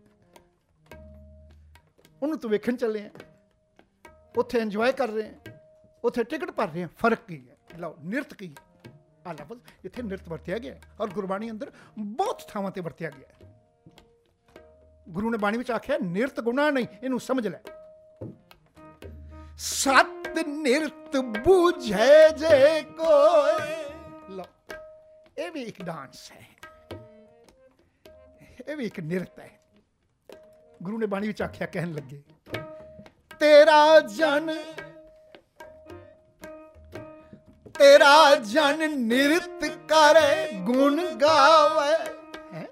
S1: ਉਹਨੂੰ ਤੂੰ ਵੇਖਣ ਚੱਲੇ ਆ। ਉੱਥੇ ਇੰਜੋਏ ਕਰ ਰਹੇ ਆ, ਉੱਥੇ ਟਿਕਟ ਭਰ ਰਹੇ ਆ। ਫਰਕ ਕੀ ਹੈ? ਲਓ, ਨਿਰਤ ਕੀ ਹੈ? ਆ ਲਫ਼ਜ਼ ਇੱਥੇ ਨਿਰਤ ਵਰਤਿਆ ਗਿਆ ਔਰ ਗੁਰਬਾਣੀ ਅੰਦਰ ਬਹੁਤ ਥਾਵਾਂ ਤੇ ਵਰਤਿਆ ਗਿਆ। ਗੁਰੂ ਨੇ ਬਾਣੀ ਵਿੱਚ ਆਖਿਆ ਨਿਰਤ ਗੁਨਾਹ ਨਹੀਂ, ਇਹਨੂੰ ਸਮਝ ਲੈ। ਸਤ ਨਿਰਤ ਬੂਝੇ ਜੇ ਕੋਈ। ਲਓ, ਇਹ ਵੀ ਇੱਕ ਡਾਂਸ ਹੈ, ਇਹ ਵੀ ਇੱਕ ਨਿਰਤ ਹੈ। ਗੁਰੂ ਨੇ ਬਾਣੀ ਵਿੱਚ ਆਖਿਆ, ਕਹਿਣ ਲੱਗੇ ਤੇਰਾ ਜਨ, ਤੇਰਾ ਜਨ ਨਿਰਤ ਕਰੇ ਗੁਣ ਗਾਵੇ। ਹੈ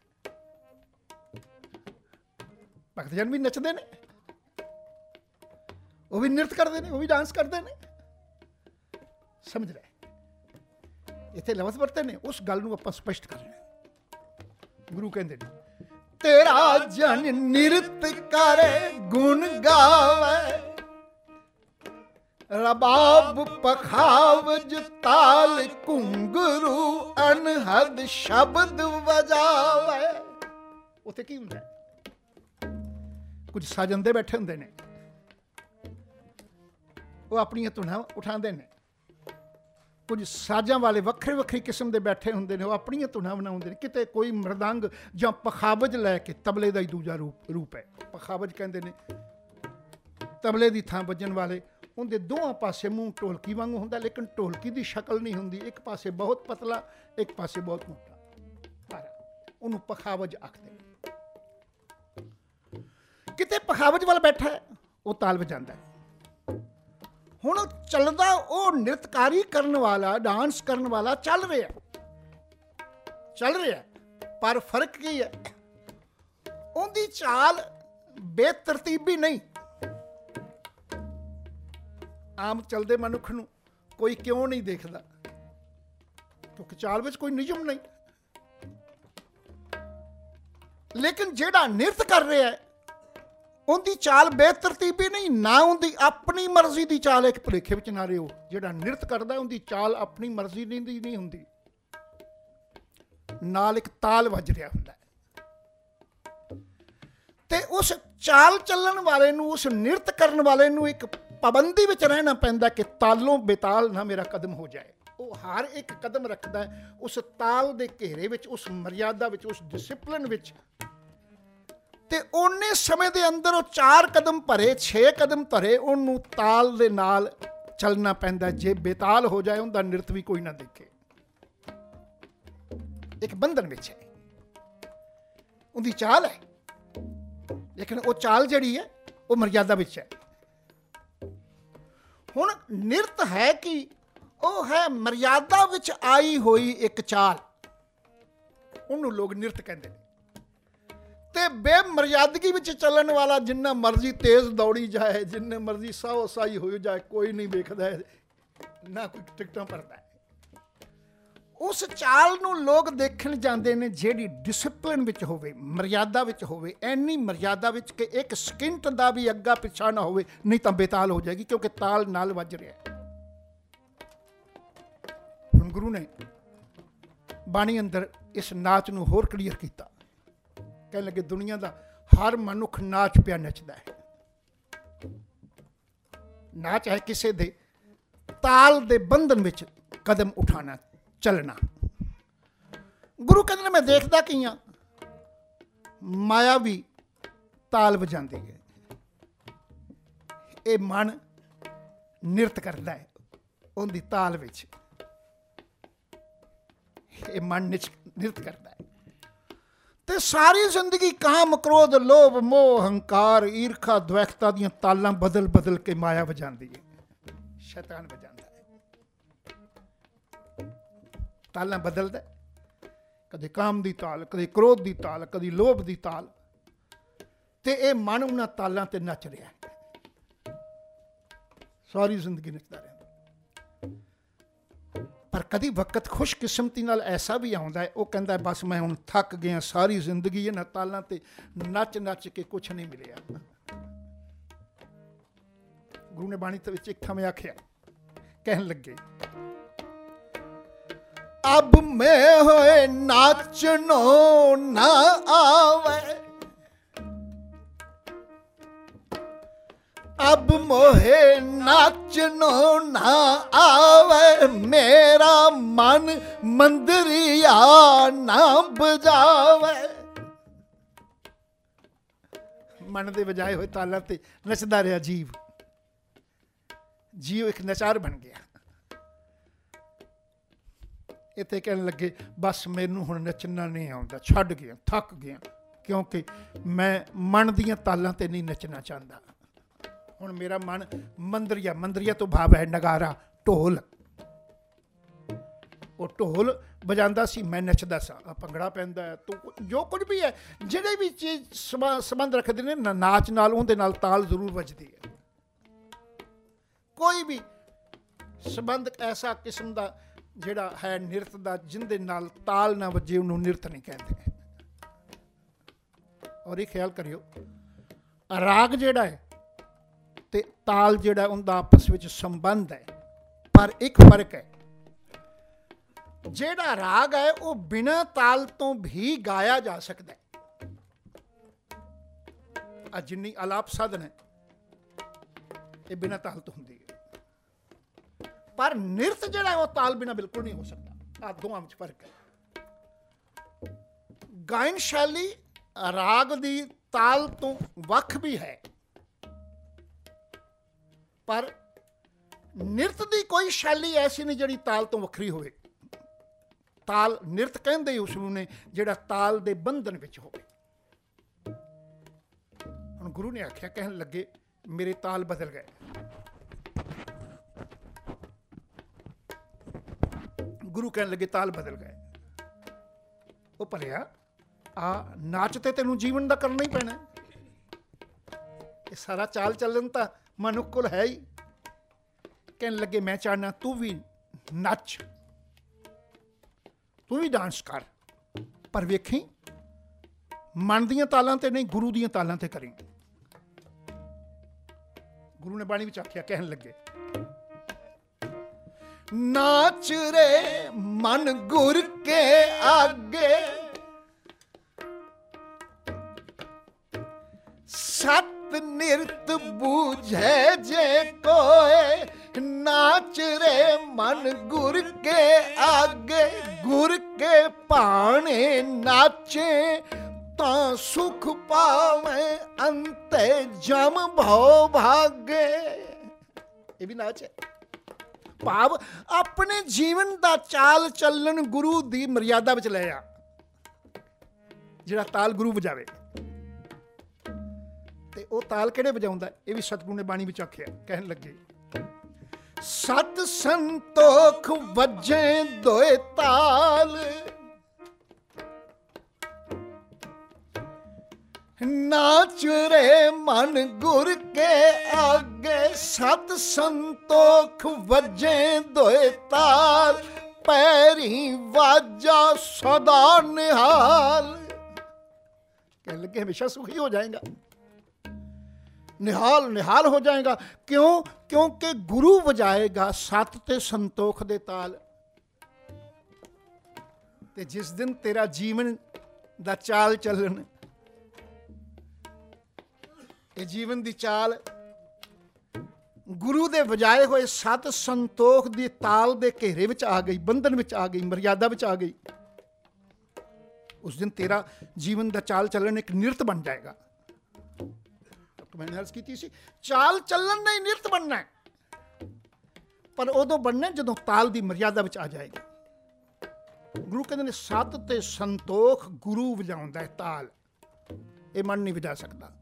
S1: ਭਗਤ ਜਨ ਵੀ ਨੱਚਦੇ ਨੇ, ਉਹ ਵੀ ਨਿਰਤ ਕਰਦੇ ਨੇ, ਉਹ ਵੀ ਡਾਂਸ ਕਰਦੇ ਨੇ। ਸਮਝ ਲੈ, ਇੱਥੇ ਲਫ਼ਜ਼ ਵਰਤੇ ਨੇ, ਉਸ ਗੱਲ ਨੂੰ ਆਪਾਂ ਸਪਸ਼ਟ ਕਰ ਰਹੇ। ਗੁਰੂ ਕਹਿੰਦੇ ਨੇ ਤੇਰਾ ਜਨ ਨਿਰਤ ਕਰੇ ਗੁਣ ਗਾਵੇ, ਰਬਾਬ ਪਖਾਵਜ ਤਾਲ ਘੁੰਗਰੂ ਅਨਹਦ ਸ਼ਬਦ ਵਜਾਵੇ। ਉੱਥੇ ਕੀ ਹੁੰਦਾ? ਕੁਝ ਸਾਜੰਦੇ ਬੈਠੇ ਹੁੰਦੇ ਨੇ, ਉਹ ਆਪਣੀਆਂ ਧੁਨਾਂ ਉਠਾਉਂਦੇ ਨੇ। ਕੁਝ ਸਾਜ਼ਾਂ ਵਾਲੇ ਵੱਖਰੇ ਵੱਖਰੀ ਕਿਸਮ ਦੇ ਬੈਠੇ ਹੁੰਦੇ ਨੇ, ਉਹ ਆਪਣੀਆਂ ਧੁਨਾਂ ਬਣਾਉਂਦੇ ਨੇ। ਕਿਤੇ ਕੋਈ ਮਰਦੰਗ ਜਾਂ ਪਖਾਵਜ ਲੈ ਕੇ, ਤਬਲੇ ਦਾ ਹੀ ਦੂਜਾ ਰੂਪ ਰੂਪ ਹੈ ਪਖਾਵਜ ਕਹਿੰਦੇ ਨੇ। ਤਬਲੇ ਦੀ ਥਾਂ ਵੱਜਣ ਵਾਲੇ, ਉਹਦੇ ਦੋਵਾਂ ਪਾਸੇ ਮੂੰਹ ਢੋਲਕੀ ਵਾਂਗੂ ਹੁੰਦਾ, ਲੇਕਿਨ ਢੋਲਕੀ ਦੀ ਸ਼ਕਲ ਨਹੀਂ ਹੁੰਦੀ। ਇੱਕ ਪਾਸੇ ਬਹੁਤ ਪਤਲਾ, ਇੱਕ ਪਾਸੇ ਬਹੁਤ ਮੋਟਾ, ਉਹਨੂੰ ਪਖਾਵਜ ਆਖਦੇ। ਕਿਤੇ ਪਖਾਵਜ ਵੱਲ ਬੈਠਾ ਹੈ, ਉਹ ਤਾਲ ਵਜਾਉਂਦਾ ਹੈ। ਹੁਣ ਚੱਲਦਾ ਉਹ ਨਿਰਤਕਾਰੀ ਕਰਨ ਵਾਲਾ, ਡਾਂਸ ਕਰਨ ਵਾਲਾ ਚੱਲ ਰਿਹਾ ਚੱਲ ਰਿਹਾ पर फर्क की है, उनकी चाल बेतरतीबी नहीं। आम चलते मनुख नूं कोई क्यों नहीं देखता, क्योंकि चाल विच कोई नियम नहीं। लेकिन जिहड़ा नृत्य कर रहा है उनकी चाल बेतरतीबी नहीं, ना उनकी अपनी मर्जी की चाल। एक भुलेखे विच ना रहो, जिहड़ा नृत्य करता उनकी चाल अपनी मर्जी नहीं दी नहीं हुंदी, नाल एक ताल वज रहा हुंदा है। ते उस चाल चलन वाले नूं, उस नृत्य करन वाले नूं एक पाबंदी विच रहना पैंदा कि तालों बेताल ना मेरा कदम हो जाए। वो हर एक कदम रखता है उस ताल दे घेरे विच, उस मर्यादा विच, उस डिसिपलिन विच। ते उन्ने समय दे अंदर वो चार कदम भरे, छे कदम भरे, उन्होंने ताल दे नाल चलना पैंदा। जे बेताल हो जाए उनका नृत्य भी कोई ना देखे। एक बंधन विच है, उनकी चाल है, लेकिन वो चाल जिहड़ी है वो मर्यादा विच है। हुण नृत्य है कि वो है मर्यादा विच आई हुई एक चाल, उन्होंने लोग नृत्य कहते हैं। ते बेमर्यादगी विच चलन वाला जिन्ना मर्जी तेज दौड़ी जाए, जिन्ने मर्जी साहो साई हो जाए, कोई नहीं वेखदा है, ना कोई टिकटां भरदा है। उस चाल नूं लोग देखण जांदे ने जिहड़ी डिसिपलिन विच होवे, मर्यादा विच होवे। ऐनी मर्यादा विच कि एक सकिंट दा भी अग्गा पिछा ना होवे, नहीं तां बेताल हो जाएगी, क्योंकि ताल नाल वज रिहा है। हुण गुरु ने बाणी अंदर इस नाच नूं होर क्लीयर कीता। कहने लगे दुनिया का हर मनुख नाच पिया नचदा है। नाच है किसी दे ताल दे बंधन विच कदम उठाना, चलना। गुरु कहते मैं देखदा कि हां माया भी ताल बजांदी है, ये मन नृत्य करता है उनकी ताल विच, ये मन नृत्य करता है। ते सारी जिंदगी काम, क्रोध, लोभ, मोह, हंकार, ईर्खा, द्वैखता दियां तालां बदल बदल के माया बजांदी है, शैतान बजांदा है। तालां बदलदा, कदे काम दी ताल, कदे क्रोध दी ताल, कदे लोभ दी ताल, ते ये मन उन्हां तालां ते नच रहा है, सारी जिंदगी नचदा रहा। पर कभी वक्त खुशकिस्मती नाल ऐसा भी आउंदा है, वो कहता है बस मैं हुण थक गया, सारी जिंदगी इन्हां तालां ते नच नच के कुछ नहीं मिलिया। गुरु ने बाणी विच एक थमें आख्या, कहन लगे अब मैं होए नाचनो ना आवे, अब मोहे नाचनो ना आवे, मेरा मन मंदरिया ना बजावे। मन दे बजाए हुए तालां ते नचदा रहा जीव, जीव एक नचार बन गया। इत्थे कहने लगे बस मैनू हुण नचना नहीं आउंदा, छड्ड गया, थक गया, क्योंकि मैं मन दियां तालां ते नहीं नचना चाहता। हुण मेरा मन मंदरिया, मंदरिया तो भाव है नगारा, ढोल, वो ढोल बजांदा सी, मैं नचदा सा, भंगड़ा पैंदा है, तो जो कुछ भी है, जिहड़ी भी चीज़ संबंध रखते ने नाच नाल, उहदे नाल ताल जरूर वजदी है। कोई भी संबंध ऐसा किस्म का जिहड़ा है नृत्य का जिंदे नाल ताल ना वजे, उन्होंने नृत्य नहीं कहते। और ये ख्याल करियो, राग जिहड़ा है ते ताल जिहड़ा उनका आपस में संबंध है, पर एक फर्क है, जिहड़ा राग है वो बिना ताल तो भी गाया जा सकता है। आ जिन्नी आलाप साधन है ये बिना ताल तो होंदी है, पर नृत्य जिहड़ा वो ताल बिना बिल्कुल नहीं हो सकता। आ दोवां विच फर्क है। गायन शैली राग दी ताल तो वख भी है, पर नृत्य की कोई शैली ऐसी नहीं जिहड़ी ताल तो वखरी होवे। ताल नृत्य कहंदे उसनूं ने जिहड़ा ताल दे बंधन विच होवे। हुण गुरु ने आख्या, कहन लगे मेरे ताल बदल गए। गुरु कहन लगे ताल बदल गए। वो भलिया ਆ ਨਾਚ ਤੇ ਤੈਨੂੰ ਜੀਵਨ ਦਾ ਕਰਨਾ ਹੀ ਪੈਣਾ। ਇਹ ਸਾਰਾ ਚਾਲ ਚੱਲਣ ਤਾਂ ਮਨੁੱਖ ਕੋਲ ਹੈ ਹੀ। ਕਹਿਣ ਲੱਗੇ ਮੈਂ ਚਾਹਨਾ ਤੂੰ ਵੀ ਨੱਚ, ਤੂੰ ਵੀ ਡਾਂਸ ਕਰ, ਪਰ ਵੇਖੀ ਮਨ ਦੀਆਂ ਤਾਲਾਂ ਤੇ ਨਹੀਂ, ਗੁਰੂ ਦੀਆਂ ਤਾਲਾਂ ਤੇ ਕਰੀ। ਗੁਰੂ ਨੇ ਬਾਣੀ ਵਿੱਚ ਆਖਿਆ, ਕਹਿਣ ਲੱਗੇ ਨਾਚ ਰੇ ਮਨ ਗੁਰ ਕੇ ਆਗੇ, ਸਤ ਨਿਰਤ ਬੂਝੈ ਜੇ ਕੋਏ। ਨਾਚ ਰੇ ਮਨ ਗੁਰ ਕੇ ਆਗੇ, ਗੁਰ ਕੇ ਭਾਣੇ ਨਾਚੇ, ਤਾਂ ਸੁਖ ਪਾਵੇਂ ਅੰਤੇ ਜਮ ਭਉ ਭਾਗੇ। ਇਹ ਵੀ ਨਾਚ ਹੈ। ਭਾਵ ਆਪਣੇ ਜੀਵਨ ਦਾ ਚਾਲ ਚੱਲਣ ਗੁਰੂ ਦੀ ਮਰਿਆਦਾ ਵਿੱਚ ਲੈ ਆ। ਜਿਹੜਾ ਤਾਲ ਗੁਰੂ ਵਜਾਵੇ, ਤੇ ਉਹ ਤਾਲ ਕਿਹੜੇ ਵਜਾਉਂਦਾ, ਇਹ ਵੀ ਸਤਿਗੁਰੂ ਨੇ ਬਾਣੀ ਵਿੱਚ ਆਖਿਆ। ਕਹਿਣ ਲੱਗੇ ਸਤ ਸੰਤੋਖ ਵੱਜੇ ਦੋਏ ਤਾਲ, ਨਾਚ ਰੇ ਮਨ ਗੁਰ ਕੇ ਆਗੇ। ਸਤ ਸੰਤੋਖ ਵੱਜੇ ਦੋਏ ਤਾਲ, ਪੈਰੀ ਵਾਜਾ ਸਦਾ ਨਿਹਾਲ। ਕਹਿਣ ਲੱਗੇ ਹਮੇਸ਼ਾ ਸੁਖੀ ਹੋ ਜਾਏਗਾ, ਨਿਹਾਲ ਨਿਹਾਲ ਹੋ ਜਾਏਗਾ। ਕਿਉਂ? ਕਿਉਂਕਿ ਗੁਰੂ ਵਜਾਏਗਾ ਸਤ ਤੇ ਸੰਤੋਖ ਦੇ ਤਾਲ। ਤੇ ਜਿਸ ਦਿਨ ਤੇਰਾ ਜੀਵਨ ਦਾ ਚਾਲ ਚੱਲਣ, ਇਹ ਜੀਵਨ ਦੀ ਚਾਲ ਗੁਰੂ ਦੇ ਵਜਾਏ ਹੋਏ ਸਤ ਸੰਤੋਖ ਦੀ ਤਾਲ ਦੇ ਘੇਰੇ ਵਿੱਚ ਆ ਗਈ, ਬੰਧਨ ਵਿੱਚ ਆ ਗਈ, ਮਰਿਆਦਾ ਵਿੱਚ ਆ ਗਈ, ਉਸ ਦਿਨ ਤੇਰਾ ਜੀਵਨ ਦਾ ਚਾਲ ਚੱਲਣ ਇੱਕ ਨਿਰਤ ਬਣ ਜਾਏਗਾ। ਮੈਨੇ ਅਰਜ਼ ਕੀਤੀ ਸੀ, ਚਾਲ ਚੱਲਣ ਨਹੀਂ ਨਿਰਤ ਬਣਨਾ, ਪਰ ਉਦੋਂ ਬਣਨਾ ਜਦੋਂ ਤਾਲ ਦੀ ਮਰਿਆਦਾ ਵਿੱਚ ਆ ਜਾਏਗੀ। ਗੁਰੂ ਕਹਿੰਦੇ ਨੇ ਸਤ ਤੇ ਸੰਤੋਖ ਗੁਰੂ ਵਜਾਉਂਦਾ ਹੈ ਤਾਲ, ਇਹ ਮਨ ਨਹੀਂ ਵਜਾ ਸਕਦਾ।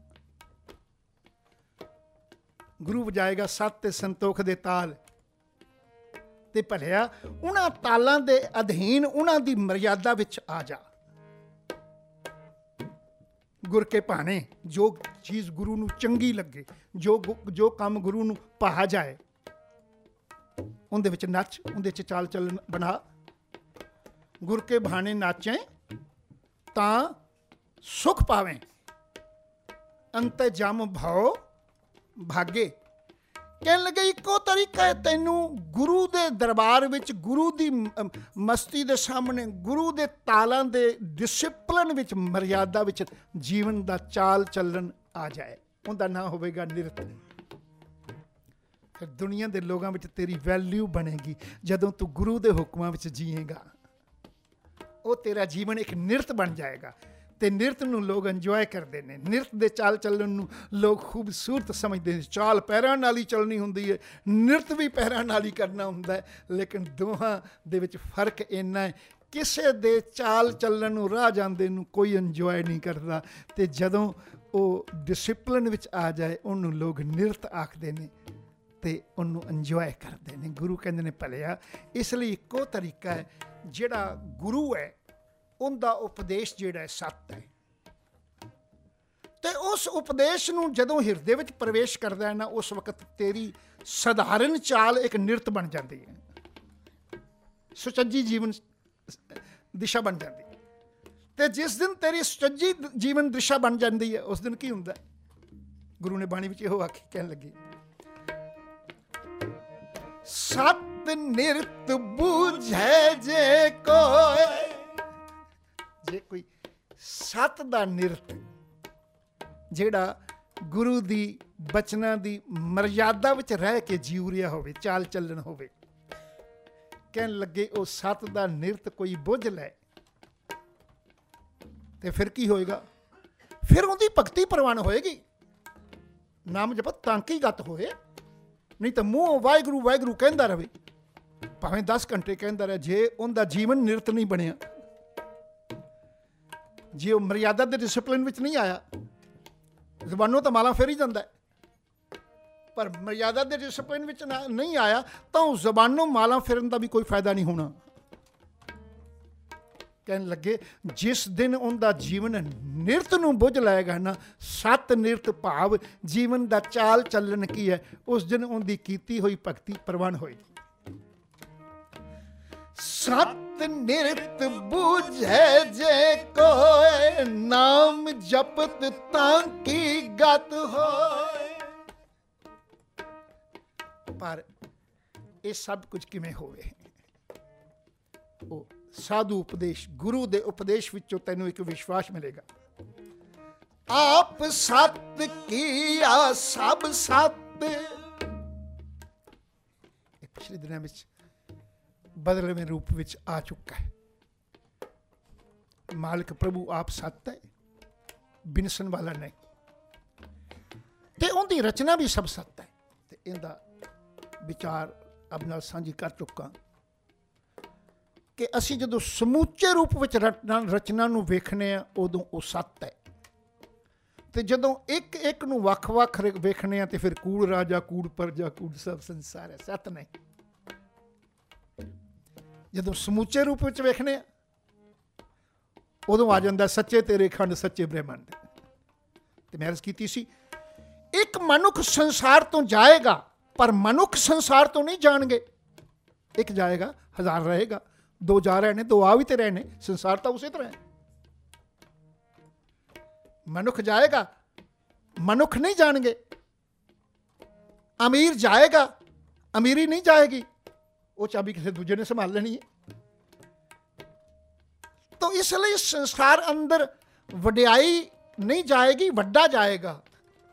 S1: ਗੁਰੂ ਵਜਾਏਗਾ ਸਤ ਤੇ ਸੰਤੋਖ ਦੇ ਤਾਲ, ਤੇ ਭਲਿਆ ਉਹਨਾਂ ਤਾਲਾਂ ਦੇ ਅਧੀਨ ਉਹਨਾਂ ਦੀ ਮਰਿਆਦਾ ਵਿੱਚ ਆ ਜਾ। ਗੁਰ ਕੇ ਭਾਣੇ, ਜੋ ਚੀਜ਼ ਗੁਰੂ ਨੂੰ ਚੰਗੀ ਲੱਗੇ, ਜੋ ਜੋ ਕੰਮ ਗੁਰੂ ਨੂੰ ਭਾਹਾ ਜਾਏ, ਉਹਦੇ ਵਿੱਚ ਨੱਚ, ਉਹਦੇ 'ਚ ਚਾਲ ਚੱਲਣ ਬਣਾ। ਗੁਰ ਕੇ ਭਾਣੇ ਨਾਚੇ ਤਾਂ ਸੁਖ ਪਾਵੇਂ, ਅੰਤ ਜਮ ਭਉ ਭਾਗੇ। ਕਹਿਣ ਲੱਗੇ ਇੱਕੋ ਤਰੀਕਾ ਹੈ ਤੈਨੂੰ ਗੁਰੂ ਦੇ ਦਰਬਾਰ ਵਿੱਚ, ਗੁਰੂ ਦੀ ਮਸਤੀ ਦੇ ਸਾਹਮਣੇ, ਗੁਰੂ ਦੇ ਤਾਲਾਂ ਦੇ ਡਿਸਿਪਲਿਨ ਵਿੱਚ, ਮਰਿਆਦਾ ਵਿੱਚ ਜੀਵਨ ਦਾ ਚਾਲ ਚੱਲਣ ਆ ਜਾਏ। ਉਹਦਾ ਨਾਂ ਹੋਵੇਗਾ ਨਿਰਤ। ਫਿਰ ਦੁਨੀਆ ਦੇ ਲੋਕਾਂ ਵਿੱਚ ਤੇਰੀ ਵੈਲਿਊ ਬਣੇਗੀ ਜਦੋਂ ਤੂੰ ਗੁਰੂ ਦੇ ਹੁਕਮਾਂ ਵਿੱਚ ਜੀਏਗਾ। ਉਹ ਤੇਰਾ ਜੀਵਨ ਇੱਕ ਨਿਰਤ ਬਣ ਜਾਏਗਾ। ਤੇ ਨਿਰਤ ਨੂੰ ਲੋਕ ਇੰਜੋਏ ਕਰਦੇ ਨੇ। ਨਿਰਤ ਦੇ ਚਾਲ ਚੱਲਣ ਨੂੰ ਲੋਕ ਖੂਬਸੂਰਤ ਸਮਝਦੇ ਨੇ। ਚਾਲ ਪੈਰਾਂ ਨਾਲ ਹੀ ਚੱਲਣੀ ਹੁੰਦੀ ਹੈ, ਨਿਰਤ ਵੀ ਪੈਰਾਂ ਨਾਲ ਹੀ ਕਰਨਾ ਹੁੰਦਾ ਹੈ, ਲੇਕਿਨ ਦੋਹਾਂ ਦੇ ਵਿੱਚ ਫਰਕ ਇੰਨਾ ਹੈ, ਕਿਸੇ ਦੇ ਚਾਲ ਚੱਲਣ ਨੂੰ, ਰਾਹ ਜਾਂਦੇ ਨੂੰ ਕੋਈ ਇੰਜੋਏ ਨਹੀਂ ਕਰਦਾ, ਤੇ ਜਦੋਂ ਉਹ ਡਿਸਿਪਲਿਨ ਵਿੱਚ ਆ ਜਾਏ ਉਹਨੂੰ ਲੋਕ ਨਿਰਤ ਆਖਦੇ ਨੇ ਤੇ ਉਹਨੂੰ ਇੰਜੋਏ ਕਰਦੇ ਨੇ। ਗੁਰੂ ਕਹਿੰਦੇ ਨੇ ਭਲਿਆ, ਇਸ ਲਈ ਇੱਕੋ ਤਰੀਕਾ ਹੈ, ਜਿਹੜਾ ਗੁਰੂ ਹੈ ਉਹਦਾ ਉਪਦੇਸ਼ ਜਿਹੜਾ ਹੈ ਸੱਤ ਹੈ, ਤੇ ਉਸ ਉਪਦੇਸ਼ ਨੂੰ ਜਦੋਂ ਹਿਰਦੇ ਵਿੱਚ ਪ੍ਰਵੇਸ਼ ਕਰਦਾ ਹੈ ਨਾ, ਉਸ ਵਕਤ ਤੇਰੀ ਸਧਾਰਨ ਚਾਲ ਇੱਕ ਨਿਰਤ ਬਣ ਜਾਂਦੀ ਹੈ, ਸੁਚੱਜੀ ਜੀਵਨ ਦਿਸ਼ਾ ਬਣ ਜਾਂਦੀ ਹੈ। ਤੇ ਜਿਸ ਦਿਨ ਤੇਰੀ ਸੁਚੱਜੀ ਜੀਵਨ ਦਿਸ਼ਾ ਬਣ ਜਾਂਦੀ ਹੈ, ਉਸ ਦਿਨ ਕੀ ਹੁੰਦਾ? ਗੁਰੂ ਨੇ ਬਾਣੀ ਵਿੱਚ ਇਹੋ ਆਖੀ, ਕਹਿਣ ਲੱਗੀ ਸਤ ਨਿਰਤ ਬੂਝੈ ਜੇ ਕੋਇ। ਜੇ ਕੋਈ ਸਤ ਦਾ ਨਿਰਤ, ਜਿਹੜਾ ਗੁਰੂ ਦੀ ਬਚਨਾਂ ਦੀ ਮਰਿਆਦਾ ਵਿੱਚ ਰਹਿ ਕੇ ਜੀਉ ਰਿਹਾ ਹੋਵੇ, ਚਾਲ ਚੱਲਣ ਹੋਵੇ, ਕਹਿਣ ਲੱਗੇ ਉਹ ਸਤ ਦਾ ਨਿਰਤ ਕੋਈ ਬੁੱਝ ਲੈ, ਤੇ ਫਿਰ ਕੀ ਹੋਏਗਾ? ਫਿਰ ਉਹਦੀ ਭਗਤੀ ਪ੍ਰਵਾਨ ਹੋਏਗੀ। ਨਾਮ ਜਪਤ ਤਾਂ ਕੀ ਗੱਤ ਹੋਏ, ਨਹੀਂ ਤਾਂ ਮੂੰਹ ਵਾਹਿਗੁਰੂ ਵਾਹਿਗੁਰੂ ਕਹਿੰਦਾ ਰਹੇ, ਭਾਵੇਂ ਦਸ ਘੰਟੇ ਕਹਿੰਦਾ ਰਹੇ, ਜੇ ਉਹਦਾ ਜੀਵਨ ਨਿਰਤ ਨਹੀਂ ਬਣਿਆ, ਜੇ ਉਹ ਮਰਿਆਦਾ ਦੇ ਡਿਸਿਪਲਿਨ ਵਿੱਚ ਨਹੀਂ ਆਇਆ, ਜ਼ਬਾਨੋਂ ਤਾਂ ਮਾਲਾ ਫੇਰ ਹੀ ਜਾਂਦਾ, ਪਰ ਮਰਿਆਦਾ ਦੇ ਡਿਸਿਪਲਿਨ ਵਿੱਚ ਨਾ ਨਹੀਂ ਆਇਆ ਤਾਂ ਉਹ ਜ਼ਬਾਨੋਂ ਮਾਲਾ ਫੇਰਨ ਦਾ ਵੀ ਕੋਈ ਫਾਇਦਾ ਨਹੀਂ ਹੋਣਾ। ਕਹਿਣ ਲੱਗੇ ਜਿਸ ਦਿਨ ਉਹਦਾ ਜੀਵਨ ਨਿਰਤ ਨੂੰ ਬੁੱਝ ਲਏਗਾ ਨਾ, ਸੱਤ ਨਿਰਤ ਭਾਵ ਜੀਵਨ ਦਾ ਚਾਲ ਚੱਲਣ ਕੀ ਹੈ, ਉਸ ਦਿਨ ਉਹਦੀ ਕੀਤੀ ਹੋਈ ਭਗਤੀ ਪ੍ਰਵਾਨ ਹੋਏਗੀ। ਸਤ ਨਿਰਤ ਬੁਝੈ ਜੇ ਕੋਇ, ਨਾਮ ਜਪਤ ਤਾਂ ਕੀ ਗਤ ਹੋਏ। ਪਰ ਇਹ ਸਭ ਕੁਝ ਕਿਵੇਂ ਹੋਵੇ? ਉਹ ਸਾਧੂ ਉਪਦੇਸ਼, ਗੁਰੂ ਦੇ ਉਪਦੇਸ਼ ਵਿੱਚੋਂ ਤੈਨੂੰ ਇੱਕ ਵਿਸ਼ਵਾਸ ਮਿਲੇਗਾ। ਆਪ ਸਤ ਕੀਆ ਸਭ ਸਤ। ਇਹ ਪਿਛਲੇ ਦਿਨਾਂ ਵਿੱਚ ਬਦਲਵੇਂ ਰੂਪ ਵਿੱਚ ਆ ਚੁੱਕਾ ਹੈ। ਮਾਲਕ ਪ੍ਰਭੂ ਆਪ ਸੱਤ ਹੈ, ਬਿਨਸਣ ਵਾਲਾ ਨਹੀਂ, ਤੇ ਉਹਦੀ ਰਚਨਾ ਵੀ ਸਭ ਸੱਤ ਹੈ। ਤੇ ਇਹਦਾ ਵਿਚਾਰ ਆਪ ਨਾਲ ਸਾਂਝੀ ਕਰ ਚੁੱਕਾ ਕਿ ਅਸੀਂ ਜਦੋਂ ਸਮੁੱਚੇ ਰੂਪ ਵਿੱਚ ਰਚਨਾ ਨੂੰ ਵੇਖਣੇ ਆ, ਉਦੋਂ ਉਹ ਸੱਤ ਹੈ, ਤੇ ਜਦੋਂ ਇੱਕ ਇੱਕ ਨੂੰ ਵੱਖ ਵੱਖ ਵੇਖਣੇ ਆ ਤੇ ਫਿਰ ਕੂੜ ਰਾਜਾ, ਕੂੜ ਪਰਜਾ, ਕੂੜ ਸਭ ਸੰਸਾਰ ਹੈ, ਸੱਤ ਨਹੀਂ। ਜਦੋਂ ਸਮੁੱਚੇ ਰੂਪ ਵਿੱਚ ਵੇਖਣੇ ਆ, ਉਦੋਂ ਆ ਜਾਂਦਾ ਸੱਚੇ ਤੇਰੇ ਖੰਡ, ਸੱਚੇ ਬ੍ਰਹਮੰਡ। ਤੇ ਮੈਂ ਅਰਜ਼ ਕੀਤੀ ਸੀ, ਇੱਕ ਮਨੁੱਖ ਸੰਸਾਰ ਤੋਂ ਜਾਏਗਾ, ਪਰ ਮਨੁੱਖ ਸੰਸਾਰ ਤੋਂ ਨਹੀਂ ਜਾਣਗੇ। ਇੱਕ ਜਾਏਗਾ, ਹਜ਼ਾਰ ਰਹੇਗਾ, ਦੋ ਜਾ ਰਹੇ ਨੇ, ਦੋ ਆ ਵੀ ਤੇ ਰਹੇ ਨੇ, ਸੰਸਾਰ ਤਾਂ ਉਸੇ ਤਰ੍ਹਾਂ ਹੈ। ਮਨੁੱਖ ਜਾਏਗਾ, ਮਨੁੱਖ ਨਹੀਂ ਜਾਣਗੇ। ਅਮੀਰ ਜਾਏਗਾ, ਅਮੀਰੀ ਨਹੀਂ ਜਾਏਗੀ, ਉਹ ਚਾਬੀ ਕਿਸੇ ਦੂਜੇ ਨੇ ਸੰਭਾਲ ਲੈਣੀ ਹੈ। ਤਾਂ ਇਸ ਲਈ ਸੰਸਾਰ ਅੰਦਰ ਵਡਿਆਈ ਨਹੀਂ ਜਾਏਗੀ, ਵੱਡਾ ਜਾਏਗਾ।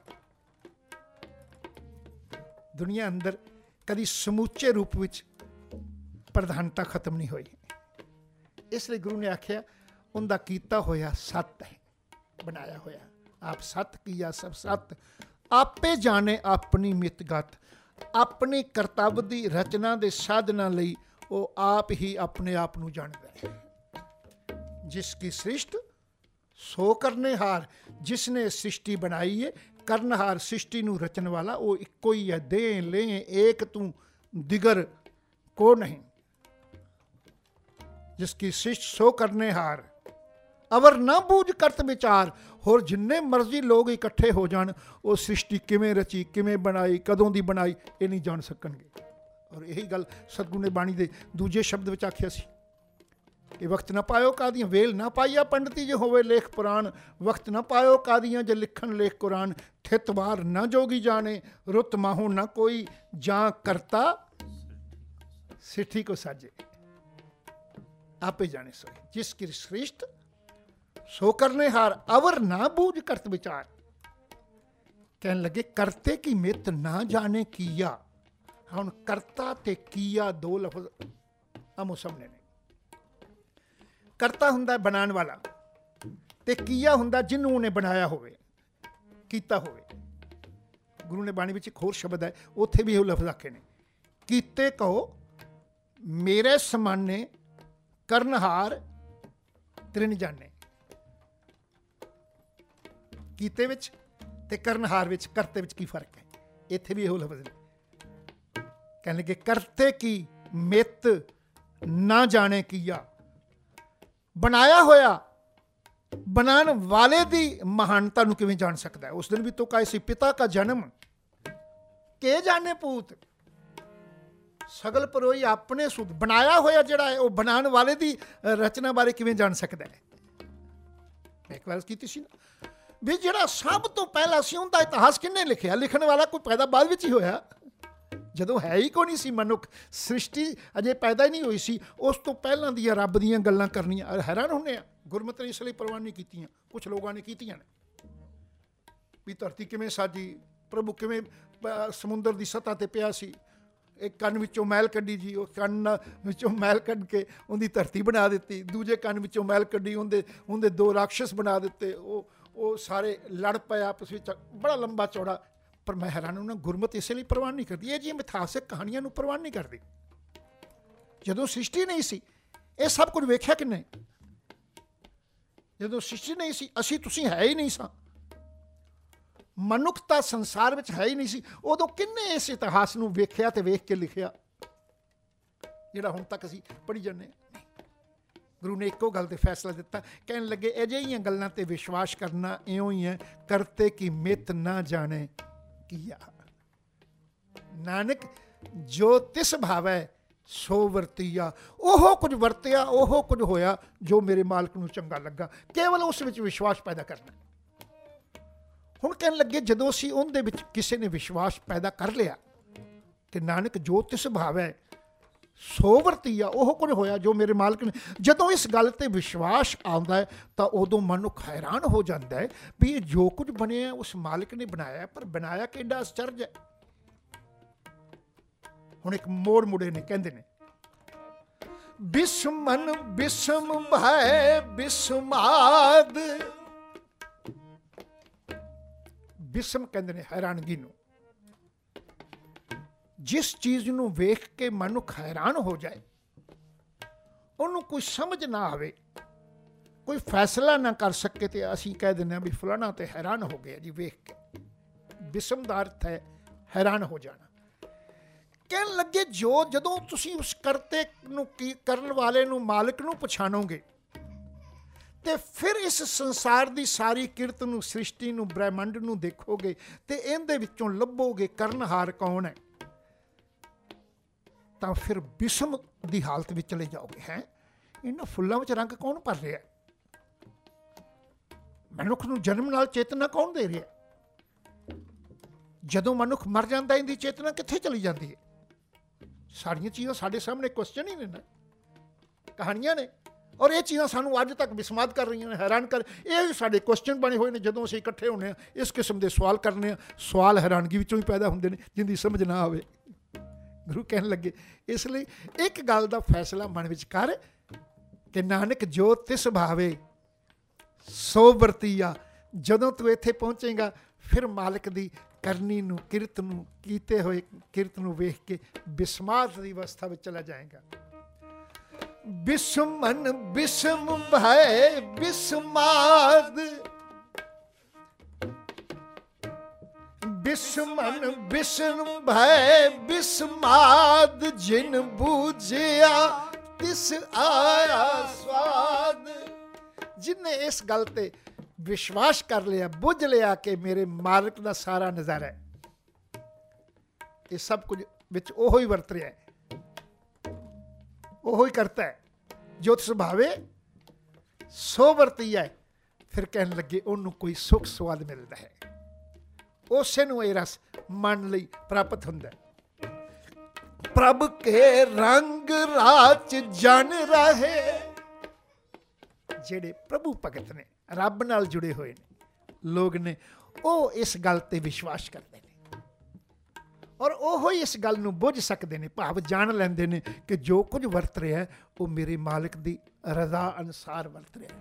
S1: ਦੁਨੀਆ ਅੰਦਰ ਕਦੀ ਸਮੁੱਚੇ ਰੂਪ ਵਿੱਚ ਪ੍ਰਧਾਨਤਾ ਖਤਮ ਨਹੀਂ ਹੋਈ। ਇਸ ਲਈ ਗੁਰੂ ਨੇ ਆਖਿਆ ਉਹਦਾ ਕੀਤਾ ਹੋਇਆ ਸੱਤ ਹੈ, ਬਣਾਇਆ ਹੋਇਆ। ਆਪ ਸੱਤ ਕੀਆ ਸਭ ਸੱਤ, ਆਪੇ ਜਾਣੇ ਆਪਣੀ ਮਿਤਗਤ। ਆਪਣੀ ਕਰਤੱਵ ਦੀ ਰਚਨਾ ਦੇ ਸਾਧਨਾ ਲਈ ਉਹ ਆਪ ਹੀ ਆਪਣੇ ਆਪ ਨੂੰ ਜਾਣਦਾ ਹੈ। ਜਿਸ ਕੀ ਸ੍ਰਿਸ਼ਟ ਸੋ ਕਰਨੇਹਾਰ, ਜਿਸ ਨੇ ਸ੍ਰਿਸ਼ਟੀ ਬਣਾਈ ਹੈ, ਕਰਨਹਾਰ ਸ੍ਰਿਸ਼ਟੀ ਨੂੰ ਰਚਣ ਵਾਲਾ ਉਹ ਇੱਕੋ ਹੀ ਹੈ। ਦੇ ਲੈ ਏਕ ਤੂੰ ਦਿਗਰ ਕੋ ਨਹੀਂ। ਜਿਸ ਕੀ ਸ੍ਰਿਸ਼ਟ ਸੋ ਕਰਨੇਹਾਰ, ਅਵਰ ਨਾ ਬੂਝ ਕਰਤ ਵਿਚਾਰ। ਹੋਰ ਜਿੰਨੇ ਮਰਜ਼ੀ ਲੋਕ ਇਕੱਠੇ ਹੋ ਜਾਣ, ਉਹ ਸ੍ਰਿਸ਼ਟੀ ਕਿਵੇਂ ਰਚੀ, ਕਿਵੇਂ ਬਣਾਈ, ਕਦੋਂ ਦੀ ਬਣਾਈ, ਇਹ ਨਹੀਂ ਜਾਣ ਸਕਣਗੇ। ਔਰ ਇਹੀ ਗੱਲ ਸਤਿਗੁਰੂ ਨੇ ਬਾਣੀ ਦੇ ਦੂਜੇ ਸ਼ਬਦ ਵਿੱਚ ਆਖਿਆ ਸੀ ਕਿ ਵਕਤ ਨਾ ਪਾਇਓ ਕਾਦੀਆਂ, ਵੇਲ ਨਾ ਪਾਈਆ ਪੰਡਤੀ ਜੇ ਹੋਵੇ ਲੇਖ ਪੁਰਾਣ। ਵਕਤ ਨਾ ਪਾਇਓ ਕਾਦੀਆਂ ਜੇ ਲਿਖਣ ਲੇਖ ਕੁਰਾਨ। ਥਿਤ ਵਾਰ ਨਾ ਜੋਗੀ ਜਾਣੇ, ਰੁੱਤ ਮਾਹੂ ਨਾ ਕੋਈ, ਜਾਂ ਕਰਤਾ ਸਿੱਠੀ ਕੋ ਸਾਜੇ। ਆਪੇ ਜਾਣੇ ਸੋਏ। ਜਿਸ ਕੀ ਸ੍ਰਿਸ਼ਟ ਸੋ ਕਰਨੇਹਾਰ, ਅਵਰ ਨਾ ਬੂਝ ਕਰਤ ਵਿਚਾਰ। ਕਹਿਣ ਲੱਗੇ ਕਰਤੇ ਕੀ ਮਿੱਤ ਨਾ ਜਾਣੇ ਕੀਆ। ਹੁਣ ਕਰਤਾ ਤੇ ਕੀਆ ਦੋ ਲਫ਼ਜ਼ ਆਮੋ ਸਾਹਮਣੇ ਨੇ। ਕਰਤਾ ਹੁੰਦਾ ਬਣਾਉਣ ਵਾਲਾ, ਤੇ ਕੀਆ ਹੁੰਦਾ ਜਿਹਨੂੰ ਉਹਨੇ ਬਣਾਇਆ ਹੋਵੇ, ਕੀਤਾ ਹੋਵੇ। ਗੁਰੂ ਨੇ ਬਾਣੀ ਵਿੱਚ ਇੱਕ ਹੋਰ ਸ਼ਬਦ ਹੈ, ਉੱਥੇ ਵੀ ਇਹ ਲਫ਼ਜ਼ ਆਖੇ ਨੇ, ਕੀਤੇ ਕਹੋ ਮੇਰੇ ਸਮਾਨੇ, ਕਰਨਹਾਰ ਤ੍ਰਿਣ ਜਾਣੇ। ਕੀਤੇ ਵਿੱਚ ਤੇ ਕਰਨਹਾਰ ਵਿੱਚ, ਕਰਤੇ ਵਿੱਚ ਕੀ ਫਰਕ ਹੈ? ਇੱਥੇ ਵੀ ਇਹੋ ਲਫ਼ਜ਼ ਨੇ। ਕਹਿਣ ਲੱਗੇ ਕਰਤੇ ਕੀ ਮਿੱਤ ਨਾ ਜਾਣੇ ਕੀਆ। ਬਣਾਇਆ ਹੋਇਆ ਬਣਾਉਣ ਵਾਲੇ ਦੀ ਮਹਾਨਤਾ ਨੂੰ ਕਿਵੇਂ ਜਾਣ ਸਕਦਾ ਹੈ? ਉਸ ਦਿਨ ਵੀ ਤੋ ਕਾਇ ਸੀ ਪਿਤਾ ਕਾ ਜਨਮ, ਕੇ ਜਾਣੇ ਪੂਤ। ਸਗਲ ਪਰੋਈ ਆਪਣੇ ਸੁਧ। ਬਣਾਇਆ ਹੋਇਆ ਜਿਹੜਾ ਹੈ, ਉਹ ਬਣਾਉਣ ਵਾਲੇ ਦੀ ਰਚਨਾ ਬਾਰੇ ਕਿਵੇਂ ਜਾਣ ਸਕਦਾ ਹੈ? ਮੈਂ ਇੱਕ ਵਾਰ ਕੀਤੀ ਸੀ ਨਾ ਵੀ ਜਿਹੜਾ ਸਭ ਤੋਂ ਪਹਿਲਾਂ ਸੀ ਉਹਦਾ ਇਤਿਹਾਸ ਕਿਹਨੇ ਲਿਖਿਆ? ਲਿਖਣ ਵਾਲਾ ਕੋਈ ਪੈਦਾ ਬਾਅਦ ਵਿੱਚ ਹੀ ਹੋਇਆ, ਜਦੋਂ ਹੈ ਹੀ ਕੋਈ ਨਹੀਂ ਸੀ ਮਨੁੱਖ। ਸ੍ਰਿਸ਼ਟੀ ਅਜੇ ਪੈਦਾ ਹੀ ਨਹੀਂ ਹੋਈ ਸੀ। ਉਸ ਤੋਂ ਪਹਿਲਾਂ ਦੀਆਂ ਰੱਬ ਦੀਆਂ ਗੱਲਾਂ ਕਰਨੀਆਂ ਹੈਰਾਨ ਹੁੰਦੇ ਆ। ਗੁਰਮਤਿ ਨੇ ਇਸ ਲਈ ਪ੍ਰਵਾਨ ਨਹੀਂ ਕੀਤੀਆਂ, ਕੁਛ ਲੋਕਾਂ ਨੇ ਕੀਤੀਆਂ ਨੇ। ਵੀ ਧਰਤੀ ਕਿਵੇਂ ਸਾਜੀ, ਪ੍ਰਭੂ ਕਿਵੇਂ ਸਮੁੰਦਰ ਦੀ ਸਤ੍ਹਾ ਤੇ ਪਿਆ ਸੀ, ਇੱਕ ਕੰਨ ਵਿੱਚੋਂ ਮੈਲ ਕੱਢੀ ਜੀ, ਉਹ ਕੰਨ ਵਿੱਚੋਂ ਮੈਲ ਕੱਢ ਕੇ ਉਹਦੀ ਧਰਤੀ ਬਣਾ ਦਿੱਤੀ। ਦੂਜੇ ਕੰਨ ਵਿੱਚੋਂ ਮੈਲ ਕੱਢੀ, ਉਹਦੇ ਉਹਦੇ ਦੋ ਰਾਕਸ਼ਸ ਬਣਾ ਦਿੱਤੇ। ਉਹ ਉਹ ਸਾਰੇ ਲੜ ਪਏ ਆਪਸ ਵਿੱਚ, ਬੜਾ ਲੰਬਾ ਚੌੜਾ। ਪਰ ਮੈਂ ਹੈਰਾਨ ਉਹਨਾਂ ਗੁਰਮਤਿ ਇਸੇ ਲਈ ਪ੍ਰਵਾਨ ਨਹੀਂ ਕਰਦੀ। ਇਹ ਜੀ ਮਿਥਿਹਾਸਿਕ ਕਹਾਣੀਆਂ ਨੂੰ ਪ੍ਰਵਾਨ ਨਹੀਂ ਕਰਦੀ। ਜਦੋਂ ਸ੍ਰਿਸ਼ਟੀ ਨਹੀਂ ਸੀ, ਇਹ ਸਭ ਕੁਝ ਵੇਖਿਆ ਕਿੰਨੇ? ਜਦੋਂ ਸ੍ਰਿਸ਼ਟੀ ਨਹੀਂ ਸੀ, ਅਸੀਂ ਤੁਸੀਂ ਹੈ ਹੀ ਨਹੀਂ ਸਾਂ, ਮਨੁੱਖਤਾ ਸੰਸਾਰ ਵਿੱਚ ਹੈ ਹੀ ਨਹੀਂ ਸੀ, ਉਦੋਂ ਕਿੰਨੇ ਇਸ ਇਤਿਹਾਸ ਨੂੰ ਵੇਖਿਆ ਤੇ ਵੇਖ ਕੇ ਲਿਖਿਆ ਜਿਹੜਾ ਹੁਣ ਤੱਕ ਅਸੀਂ ਪੜ੍ਹੀ ਜਾਂਦੇ ਹਾਂ? ਗੁਰੂ ਨੇ ਇੱਕੋ ਗੱਲ 'ਤੇ ਫੈਸਲਾ ਦਿੱਤਾ। ਕਹਿਣ ਲੱਗੇ ਅਜਿਹੀਆਂ ਗੱਲਾਂ 'ਤੇ ਵਿਸ਼ਵਾਸ ਕਰਨਾ ਇਉਂ ਹੀ ਹੈ, ਕਰਤੇ ਕੀ ਮਿੱਤ ਨਾ ਜਾਣੇ ਕੀਆ। ਨਾਨਕ ਜੋ ਤਿਸ ਭਾਵੈ ਸੋ ਵਰਤੀਆ। ਉਹ ਕੁਝ ਵਰਤਿਆ, ਉਹ ਕੁਝ ਹੋਇਆ ਜੋ ਮੇਰੇ ਮਾਲਕ ਨੂੰ ਚੰਗਾ ਲੱਗਾ। ਕੇਵਲ ਉਸ ਵਿੱਚ ਵਿਸ਼ਵਾਸ ਪੈਦਾ ਕਰਨਾ। ਹੁਣ ਕਹਿਣ ਲੱਗੇ ਜਦੋਂ ਅਸੀਂ ਉਹਦੇ ਵਿੱਚ ਕਿਸੇ ਨੇ ਵਿਸ਼ਵਾਸ ਪੈਦਾ ਕਰ ਲਿਆ ਕਿ ਨਾਨਕ ਜੋ ਤਿਸ ਭਾਵੈ ਸੋ ਵਰਤੀਆ, ਉਹ ਕੁਝ ਹੋਇਆ ਜੋ ਮੇਰੇ ਮਾਲਕ ਨੇ। ਜਦੋਂ ਇਸ ਗੱਲ 'ਤੇ ਵਿਸ਼ਵਾਸ ਆਉਂਦਾ ਹੈ ਤਾਂ ਉਦੋਂ ਮਨੁੱਖ ਹੈਰਾਨ ਹੋ ਜਾਂਦਾ ਹੈ ਵੀ ਇਹ ਜੋ ਕੁਝ ਬਣਿਆ ਉਸ ਮਾਲਕ ਨੇ ਬਣਾਇਆ, ਪਰ ਬਣਾਇਆ ਕਿੱਡਾ ਅਚਰਜ ਹੈ। ਹੁਣ ਇੱਕ ਮੋੜ ਮੁੜੇ ਨੇ, ਕਹਿੰਦੇ ਨੇ ਬਿਸਮਨ ਬਿਸਮ ਭੈ ਬਿਸਮਾਦ। ਬਿਸਮ ਕਹਿੰਦੇ ਨੇ ਹੈਰਾਨਗੀ ਨੂੰ। ਜਿਸ ਚੀਜ਼ ਨੂੰ ਵੇਖ ਕੇ ਮਨੁੱਖ ਹੈਰਾਨ ਹੋ ਜਾਏ, ਉਹਨੂੰ ਕੋਈ ਸਮਝ ਨਾ ਆਵੇ, ਕੋਈ ਫੈਸਲਾ ਨਾ ਕਰ ਸਕੇ, ਤੇ ਅਸੀਂ ਕਹਿ ਦਿੰਦੇ ਹਾਂ ਵੀ ਫਲਾਣਾ ਤੇ ਹੈਰਾਨ ਹੋ ਗਿਆ ਜੀ ਵੇਖ ਕੇ। ਬਿਸਮ ਦਾ ਅਰਥ ਹੈ ਹੈਰਾਨ ਹੋ ਜਾਣਾ। ਕਹਿਣ ਲੱਗੇ ਜੋ ਜਦੋਂ ਤੁਸੀਂ ਉਸ ਕਰਤੇ ਨੂੰ ਕੀ ਕਰਨ ਵਾਲੇ ਨੂੰ, ਮਾਲਕ ਨੂੰ ਪਛਾਣੋਗੇ ਤੇ ਫਿਰ ਇਸ ਸੰਸਾਰ ਦੀ ਸਾਰੀ ਕਿਰਤ ਨੂੰ, ਸ੍ਰਿਸ਼ਟੀ ਨੂੰ, ਬ੍ਰਹਿਮੰਡ ਨੂੰ ਦੇਖੋਗੇ ਤੇ ਇਹਦੇ ਵਿੱਚੋਂ ਲੱਭੋਗੇ ਕਰਨਹਾਰ ਕੌਣ ਹੈ, ਤਾਂ ਫਿਰ ਬਿਸਮ ਦੀ ਹਾਲਤ ਵਿੱਚ ਚਲੇ ਜਾਓਗੇ। ਹੈ ਇਹਨਾਂ ਫੁੱਲਾਂ ਵਿੱਚ ਰੰਗ ਕੌਣ ਭਰ ਰਿਹਾ? ਮਨੁੱਖ ਨੂੰ ਜਨਮ ਨਾਲ ਚੇਤਨਾ ਕੌਣ ਦੇ ਰਿਹਾ? ਜਦੋਂ ਮਨੁੱਖ ਮਰ ਜਾਂਦਾ ਇਹਦੀ ਚੇਤਨਾ ਕਿੱਥੇ ਚਲੀ ਜਾਂਦੀ ਹੈ? ਸਾਰੀਆਂ ਚੀਜ਼ਾਂ ਸਾਡੇ ਸਾਹਮਣੇ ਕੁਐਸਚਨ ਹੀ ਨੇ ਨਾ, ਕਹਾਣੀਆਂ ਨੇ, ਔਰ ਇਹ ਚੀਜ਼ਾਂ ਸਾਨੂੰ ਅੱਜ ਤੱਕ ਵਿਸਮਾਦ ਕਰ ਰਹੀਆਂ ਨੇ, ਹੈਰਾਨ ਕਰ। ਇਹ ਸਾਡੇ ਕੁਐਸਚਨ ਬਣੇ ਹੋਏ ਨੇ। ਜਦੋਂ ਅਸੀਂ ਇਕੱਠੇ ਹੁੰਦੇ ਹਾਂ, ਇਸ ਕਿਸਮ ਦੇ ਸਵਾਲ ਕਰਨੇ ਆ, ਸਵਾਲ ਹੈਰਾਨਗੀ ਵਿੱਚੋਂ ਹੀ ਪੈਦਾ ਹੁੰਦੇ ਨੇ ਜਿਹਦੀ ਸਮਝ ਨਾ ਆਵੇ। ਗੁਰੂ ਕਹਿਣ ਲੱਗੇ ਇਸ ਲਈ ਇੱਕ ਗੱਲ ਦਾ ਫੈਸਲਾ ਮਨ ਵਿੱਚ ਕਰ ਕਿ ਨਾਨਕ ਜੋ ਤਿਸ ਭਾਵੇ ਸੋ ਵਰਤੀਆ। ਜਦੋਂ ਤੂੰ ਇੱਥੇ ਪਹੁੰਚੇਗਾ ਫਿਰ ਮਾਲਕ ਦੀ ਕਰਨੀ ਨੂੰ, ਕਿਰਤ ਨੂੰ, ਕੀਤੇ ਹੋਏ ਕਿਰਤ ਨੂੰ ਵੇਖ ਕੇ ਬਿਸਮਾਦ ਦੀ ਅਵਸਥਾ ਵਿੱਚ ਚਲਾ ਜਾਏਗਾ। ਬਿਸਮਨ ਬਿਸਮ ਭੈ ਬਿਸਮਾਦ। ਬਿਸਮਨ ਬਿਸਮ ਭੈ ਬਿਸਮਾਦ। ਜਿਨ ਬੂਝਿਆ ਤਿਸ ਆਇਆ ਸਵਾਦ। ਜਿਨੇ ਇਸ ਗੱਲ ਤੇ ਵਿਸ਼ਵਾਸ ਕਰ ਲਿਆ, ਬੁੱਝ ਲਿਆ ਕਿ ਮੇਰੇ ਮਾਲਕ ਦਾ ਸਾਰਾ ਨਜ਼ਾਰਾ ਹੈ, ਇਹ ਸਭ ਕੁਝ ਵਿੱਚ ਉਹੋ ਹੀ ਵਰਤ ਰਿਹਾ ਹੈ, ਉਹੋ ਹੀ ਕਰਤਾ ਹੈ ਜੋ ਤਿਸ ਭਾਵੇ ਸੋ ਵਰਤੀਆ ਹੈ। ਫਿਰ ਕਹਿਣ ਲੱਗੇ ਉਹਨੂੰ ਕੋਈ ਸੁੱਖ ਸਵਾਦ ਮਿਲਦਾ ਹੈ, ਉਸੇ ਨੂੰ ਇਹ ਰਸ ਮਨ ਲਈ ਪ੍ਰਾਪਤ ਹੁੰਦਾ ਹੈ। ਪ੍ਰਭ ਕੇ ਰੰਗ ਰਾਚ ਜਨ ਰਹੇ। ਜਿਹੜੇ ਪ੍ਰਭੂ ਭਗਤ ਨੇ, ਰੱਬ ਨਾਲ ਜੁੜੇ ਹੋਏ ਨੇ ਲੋਕ ਨੇ, ਉਹ ਇਸ ਗੱਲ ਤੇ ਵਿਸ਼ਵਾਸ ਕਰਦੇ ਨੇ ਔਰ ਉਹ ਹੀ ਇਸ ਗੱਲ ਨੂੰ ਬੁੱਝ ਸਕਦੇ ਨੇ, ਭਾਵ ਜਾਣ ਲੈਂਦੇ ਨੇ ਕਿ ਜੋ ਕੁਝ ਵਰਤ ਰਿਹਾ ਉਹ ਮੇਰੇ ਮਾਲਕ ਦੀ ਰਜ਼ਾ ਅਨੁਸਾਰ ਵਰਤ ਰਿਹਾ।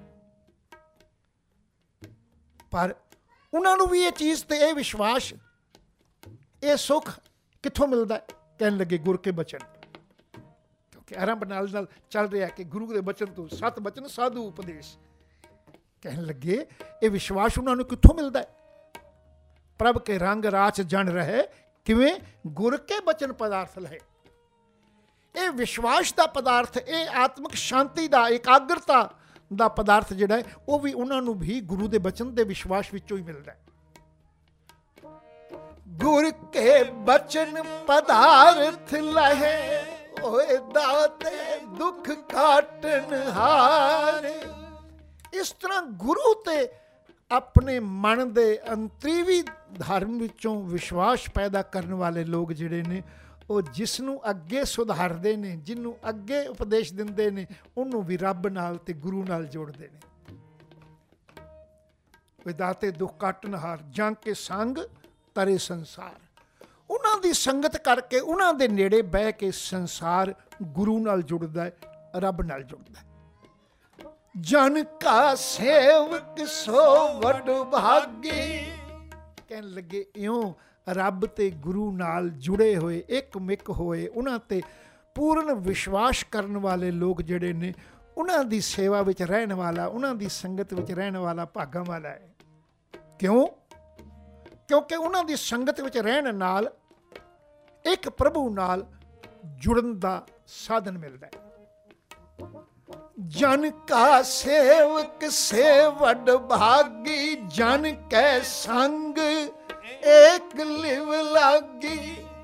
S1: ਪਰ ਉਹਨਾਂ ਨੂੰ ਵੀ ਇਹ ਚੀਜ਼ ਤੇ ਇਹ ਵਿਸ਼ਵਾਸ, ਇਹ ਸੁੱਖ ਕਿੱਥੋਂ ਮਿਲਦਾ? ਕਹਿਣ ਲੱਗੇ ਗੁਰ ਕੇ ਬਚਨ। ਕਿਉਂਕਿ ਆਰੰਭ ਨਾਲ ਨਾਲ ਚੱਲ ਰਿਹਾ ਕਿ ਗੁਰੂ ਦੇ ਬਚਨ ਤੋਂ ਸਤ ਬਚਨ ਸਾਧੂ ਉਪਦੇਸ਼। ਕਹਿਣ ਲੱਗੇ ਇਹ ਵਿਸ਼ਵਾਸ ਉਹਨਾਂ ਨੂੰ ਕਿੱਥੋਂ ਮਿਲਦਾ ਹੈ? ਪ੍ਰਭ ਕੇ ਰੰਗ ਰਾਚ ਜਨ ਰਹੇ। ਕਿਵੇਂ? ਗੁਰ ਕੇ ਬਚਨ ਪਦਾਰਥ ਲਹੇ। ਇਹ ਵਿਸ਼ਵਾਸ ਦਾ ਪਦਾਰਥ, ਇਹ ਆਤਮਿਕ ਸ਼ਾਂਤੀ ਦਾ, ਇਕਾਗਰਤਾ ਦਾ ਪਦਾਰਥ ਜਿਹੜਾ ਹੈ, ਉਹ ਵੀ ਉਹਨਾਂ ਨੂੰ ਵੀ ਗੁਰੂ ਦੇ ਬਚਨ ਦੇ ਵਿਸ਼ਵਾਸ ਵਿੱਚੋਂ ਹੀ ਮਿਲਦਾ ਹੈ। ਗੁਰ ਕੇ ਬਚਨ ਪਦਾਰਥ ਲਹੇ। ਓਏ ਦਾਤੇ ਦੁੱਖ ਕਾਟਨ ਹਾਰ। ਇਸ ਤਰ੍ਹਾਂ ਗੁਰੂ ਤੇ ਆਪਣੇ ਮਨ ਦੇ ਅੰਤਰੀਵੀ ਧਰਮ ਵਿੱਚੋਂ ਵਿਸ਼ਵਾਸ ਪੈਦਾ ਕਰਨ ਵਾਲੇ ਲੋਕ ਜਿਹੜੇ ਨੇ, ਉਹ ਜਿਸ ਨੂੰ ਅੱਗੇ ਸੁਧਾਰਦੇ ਨੇ, ਜਿਹਨੂੰ ਅੱਗੇ ਉਪਦੇਸ਼ ਦਿੰਦੇ ਨੇ, ਉਹਨੂੰ ਵੀ ਰੱਬ ਨਾਲ ਤੇ ਗੁਰੂ ਨਾਲ ਜੋੜਦੇ ਨੇ। ਵਿਦਾਤੇ ਦੁੱਖ ਕਾਟਨਹਾਰ ਜਾਂ ਕੇ ਸੰਗ ਤਰੇ ਸੰਸਾਰ। ਉਹਨਾਂ ਦੀ ਸੰਗਤ ਕਰਕੇ, ਉਹਨਾਂ ਦੇ ਨੇੜੇ ਬਹਿ ਕੇ ਸੰਸਾਰ ਗੁਰੂ ਨਾਲ ਜੁੜਦਾ ਹੈ, ਰੱਬ ਨਾਲ ਜੁੜਦਾ ਹੈ। ਜਨ ਕਾ ਸੇਵਕ ਸੋ ਵਡ ਭਾਗੀ। ਕਹਿਣ ਲੱਗੇ ਇਉਂ ਰੱਬ ਤੇ ਗੁਰੂ ਨਾਲ ਜੁੜੇ ਹੋਏ, ਇੱਕ ਮਿੱਕ ਹੋਏ, ਉਹਨਾਂ ਤੇ ਪੂਰਨ ਵਿਸ਼ਵਾਸ ਕਰਨ ਵਾਲੇ ਲੋਕ ਜਿਹੜੇ ਨੇ, ਉਹਨਾਂ ਦੀ ਸੇਵਾ ਵਿੱਚ ਰਹਿਣ ਵਾਲਾ, ਉਹਨਾਂ ਦੀ ਸੰਗਤ ਵਿੱਚ ਰਹਿਣ ਵਾਲਾ ਭਾਗਾਂ ਵਾਲਾ ਹੈ। ਕਿਉਂ? ਕਿਉਂਕਿ ਉਹਨਾਂ ਦੀ ਸੰਗਤ ਵਿੱਚ ਰਹਿਣ ਨਾਲ ਇੱਕ ਪ੍ਰਭੂ ਨਾਲ ਜੁੜਨ ਦਾ ਸਾਧਨ ਮਿਲਦਾ ਹੈ। जन का सेवक से वड भागी, जन कै संग एक लिव लागी,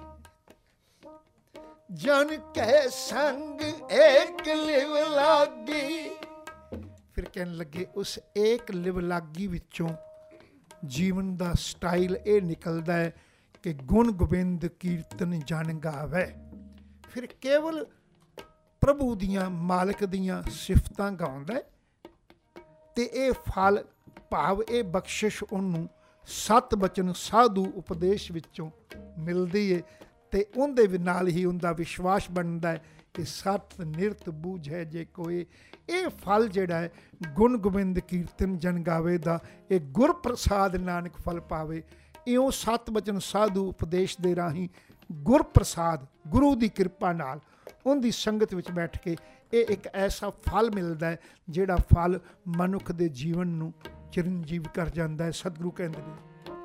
S1: जन कै संग एक लिव लागी। फिर कहने लगे उस एक लिव लागी विचों जीवन दा स्टाइल ये निकलदा है कि गुण गोबिंद कीर्तन जन गावे। फिर केवल प्रभु दियां मालिक दियां सिफतां गाउंदा है ते ये फल भाव ये बख्शिश उन्होंने सत बचन साधु उपदेश विचों मिलदी है ते उहदे नाल ही उनका विश्वास बनता है कि सत निरत बूझे जे कोई। ये फल जिहड़ा है गुण गोबिंद कीर्तन जन गावे दा ये गुर प्रसाद नानक फल पावे। इउं सत बचन साधु उपदेश दे राही गुर प्रसाद गुरु की कृपा नाल उनकी संगत विच बैठ के ये एक ऐसा फल मिलता है जिहड़ा फल मनुख दे जीवन नूं चिरंजीव कर जाता है। सतगुरु कहंदे ने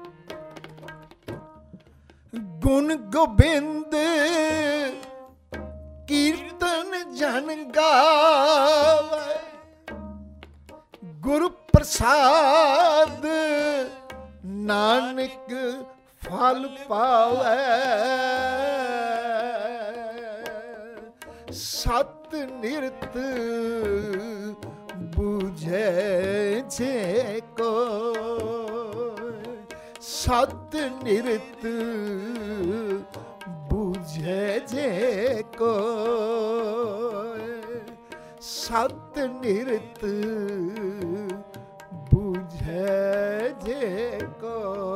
S1: गुण गोबिंद कीर्तन जन गावे, गुरु प्रसाद नानक फल पावे। सत निरत बूझे जे को, सत निरत बूझे जे को, सत निरत बूझे जे को।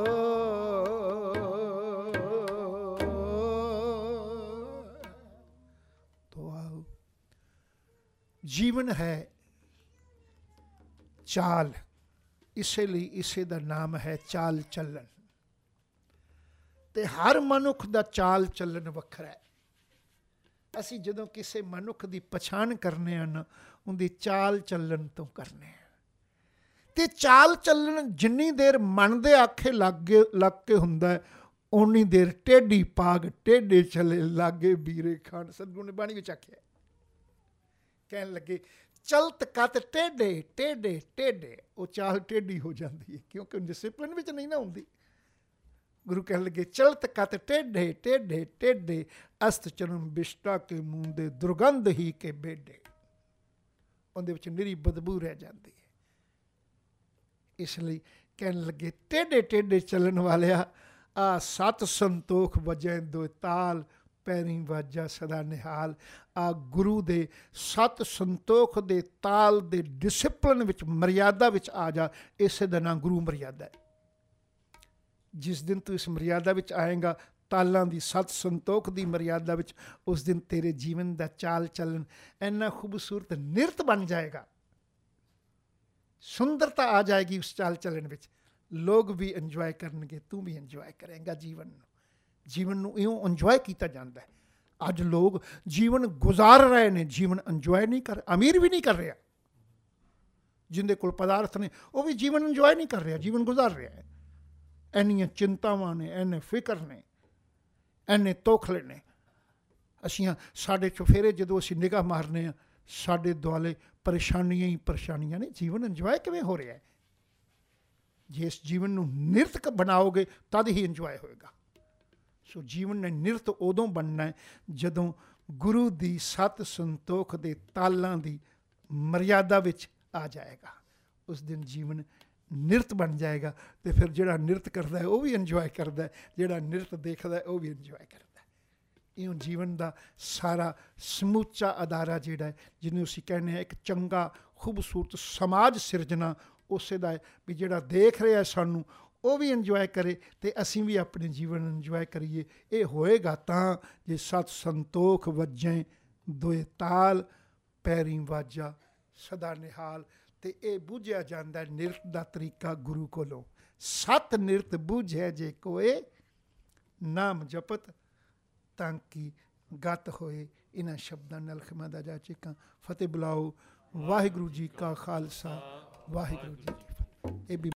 S1: जीवन है चाल, इसलिए इसे दा नाम है चाल चलन। ते हर मनुख दा चाल चलन वखरा है। असी जदों किसी मनुख की पछाण करने हैं उनकी चाल चलन तो करने हैं। ते चाल चलन जिन्नी देर मन दे आखे लागे लग के हुंदा है उन्नी देर टेढ़ी पाग टेढ़े चले लागे बीरे खान। सतगुरु ने बाणी विच आखिया, कहने लगे चलत कत टेढ़े टेढ़े टेढ़े, वो चाल टेढ़ी हो जाती है क्योंकि डिसिपलिन विच नहीं ना होंदी। गुरु कहने लगे चलत कत टेढ़े टेढ़े टेढ़े, अस्त चरण बिष्टा के मुंह दे दुर्गंध ही के बेडे। उहदे विच निरी बदबू रह जाती है। इसलिए कहने लगे टेढ़े टेढ़े चलन वालिया आ सत संतोख वजै दो ताल, पैरी वाजा सदा निहाल। आ गुरु दे सत संतोख दे ताल दे डिसिपलिन विच मर्यादा विच आ जा। इसे दा नाम गुरु मर्यादा है। जिस दिन तू इस मर्यादा विच आएगा तालां दी सत संतोख दी मर्यादा विच, उस दिन तेरे जीवन दा चाल चलन इन्ना खूबसूरत निरत बन जाएगा। सुंदरता आ जाएगी उस चाल चलन विच। लोग भी इंजॉय करनगे, तू भी इंजॉय करेंगा जीवन नूं। जीवन नूं इउं इंजॉय किया जाता है। अज लोग जीवन गुजार रहे हैं, जीवन इंजॉय नहीं कर, अमीर भी नहीं कर रहा। जिंदे कोल पदार्थ ने वो भी जीवन इंजॉय नहीं कर रहा, जीवन गुजार रहा है। इन्नियां चिंतावां ने, इन्ने फिक्र ने, इन्ने तोखले ने। असियां साडे चुफेरे जदों असीं निगाह मारने आ साडे दुआले परेशानियां ही परेशानियां ने। जीवन इंजॉय किवें हो रहा है? जे इस जीवन नूं निरत बनाओगे तद ही इंजॉय होएगा। सो जीवन ने निरत उदों बनना है जदों गुरु दी सत संतोख दे तालां दी मर्यादा विच आ जाएगा। उस दिन जीवन निरत बन जाएगा। तो फिर जिहड़ा निरत करता है वह भी इंजॉय करता है, जिहड़ा निरत देखता है वह भी इंजॉय करता है। इउं जीवन का सारा समूचा अदारा जिहड़ा है, जिन्हें असीं कहने एक चंगा खूबसूरत समाज सिरजना उसे दा है भी जिहड़ा देख रहा है सानू वो भी इंजॉय करे तो असीं भी अपने जीवन इंजॉय करिए। ये होएगा तां जे सत संतोख वजें दोए ताल, पैरी वाजा सदा निहाल। तो ये बूझिया जाता है निरत का तरीका गुरु कोलों। सत निरत बूझे जे कोए, नाम जपत तांकी गत होए। इन्हां शब्दां नाल खिमा दा जा चेकां। फतेह बुलाओ। वाहिगुरू जी का खालसा, वाहिगुरू जी की फतेह।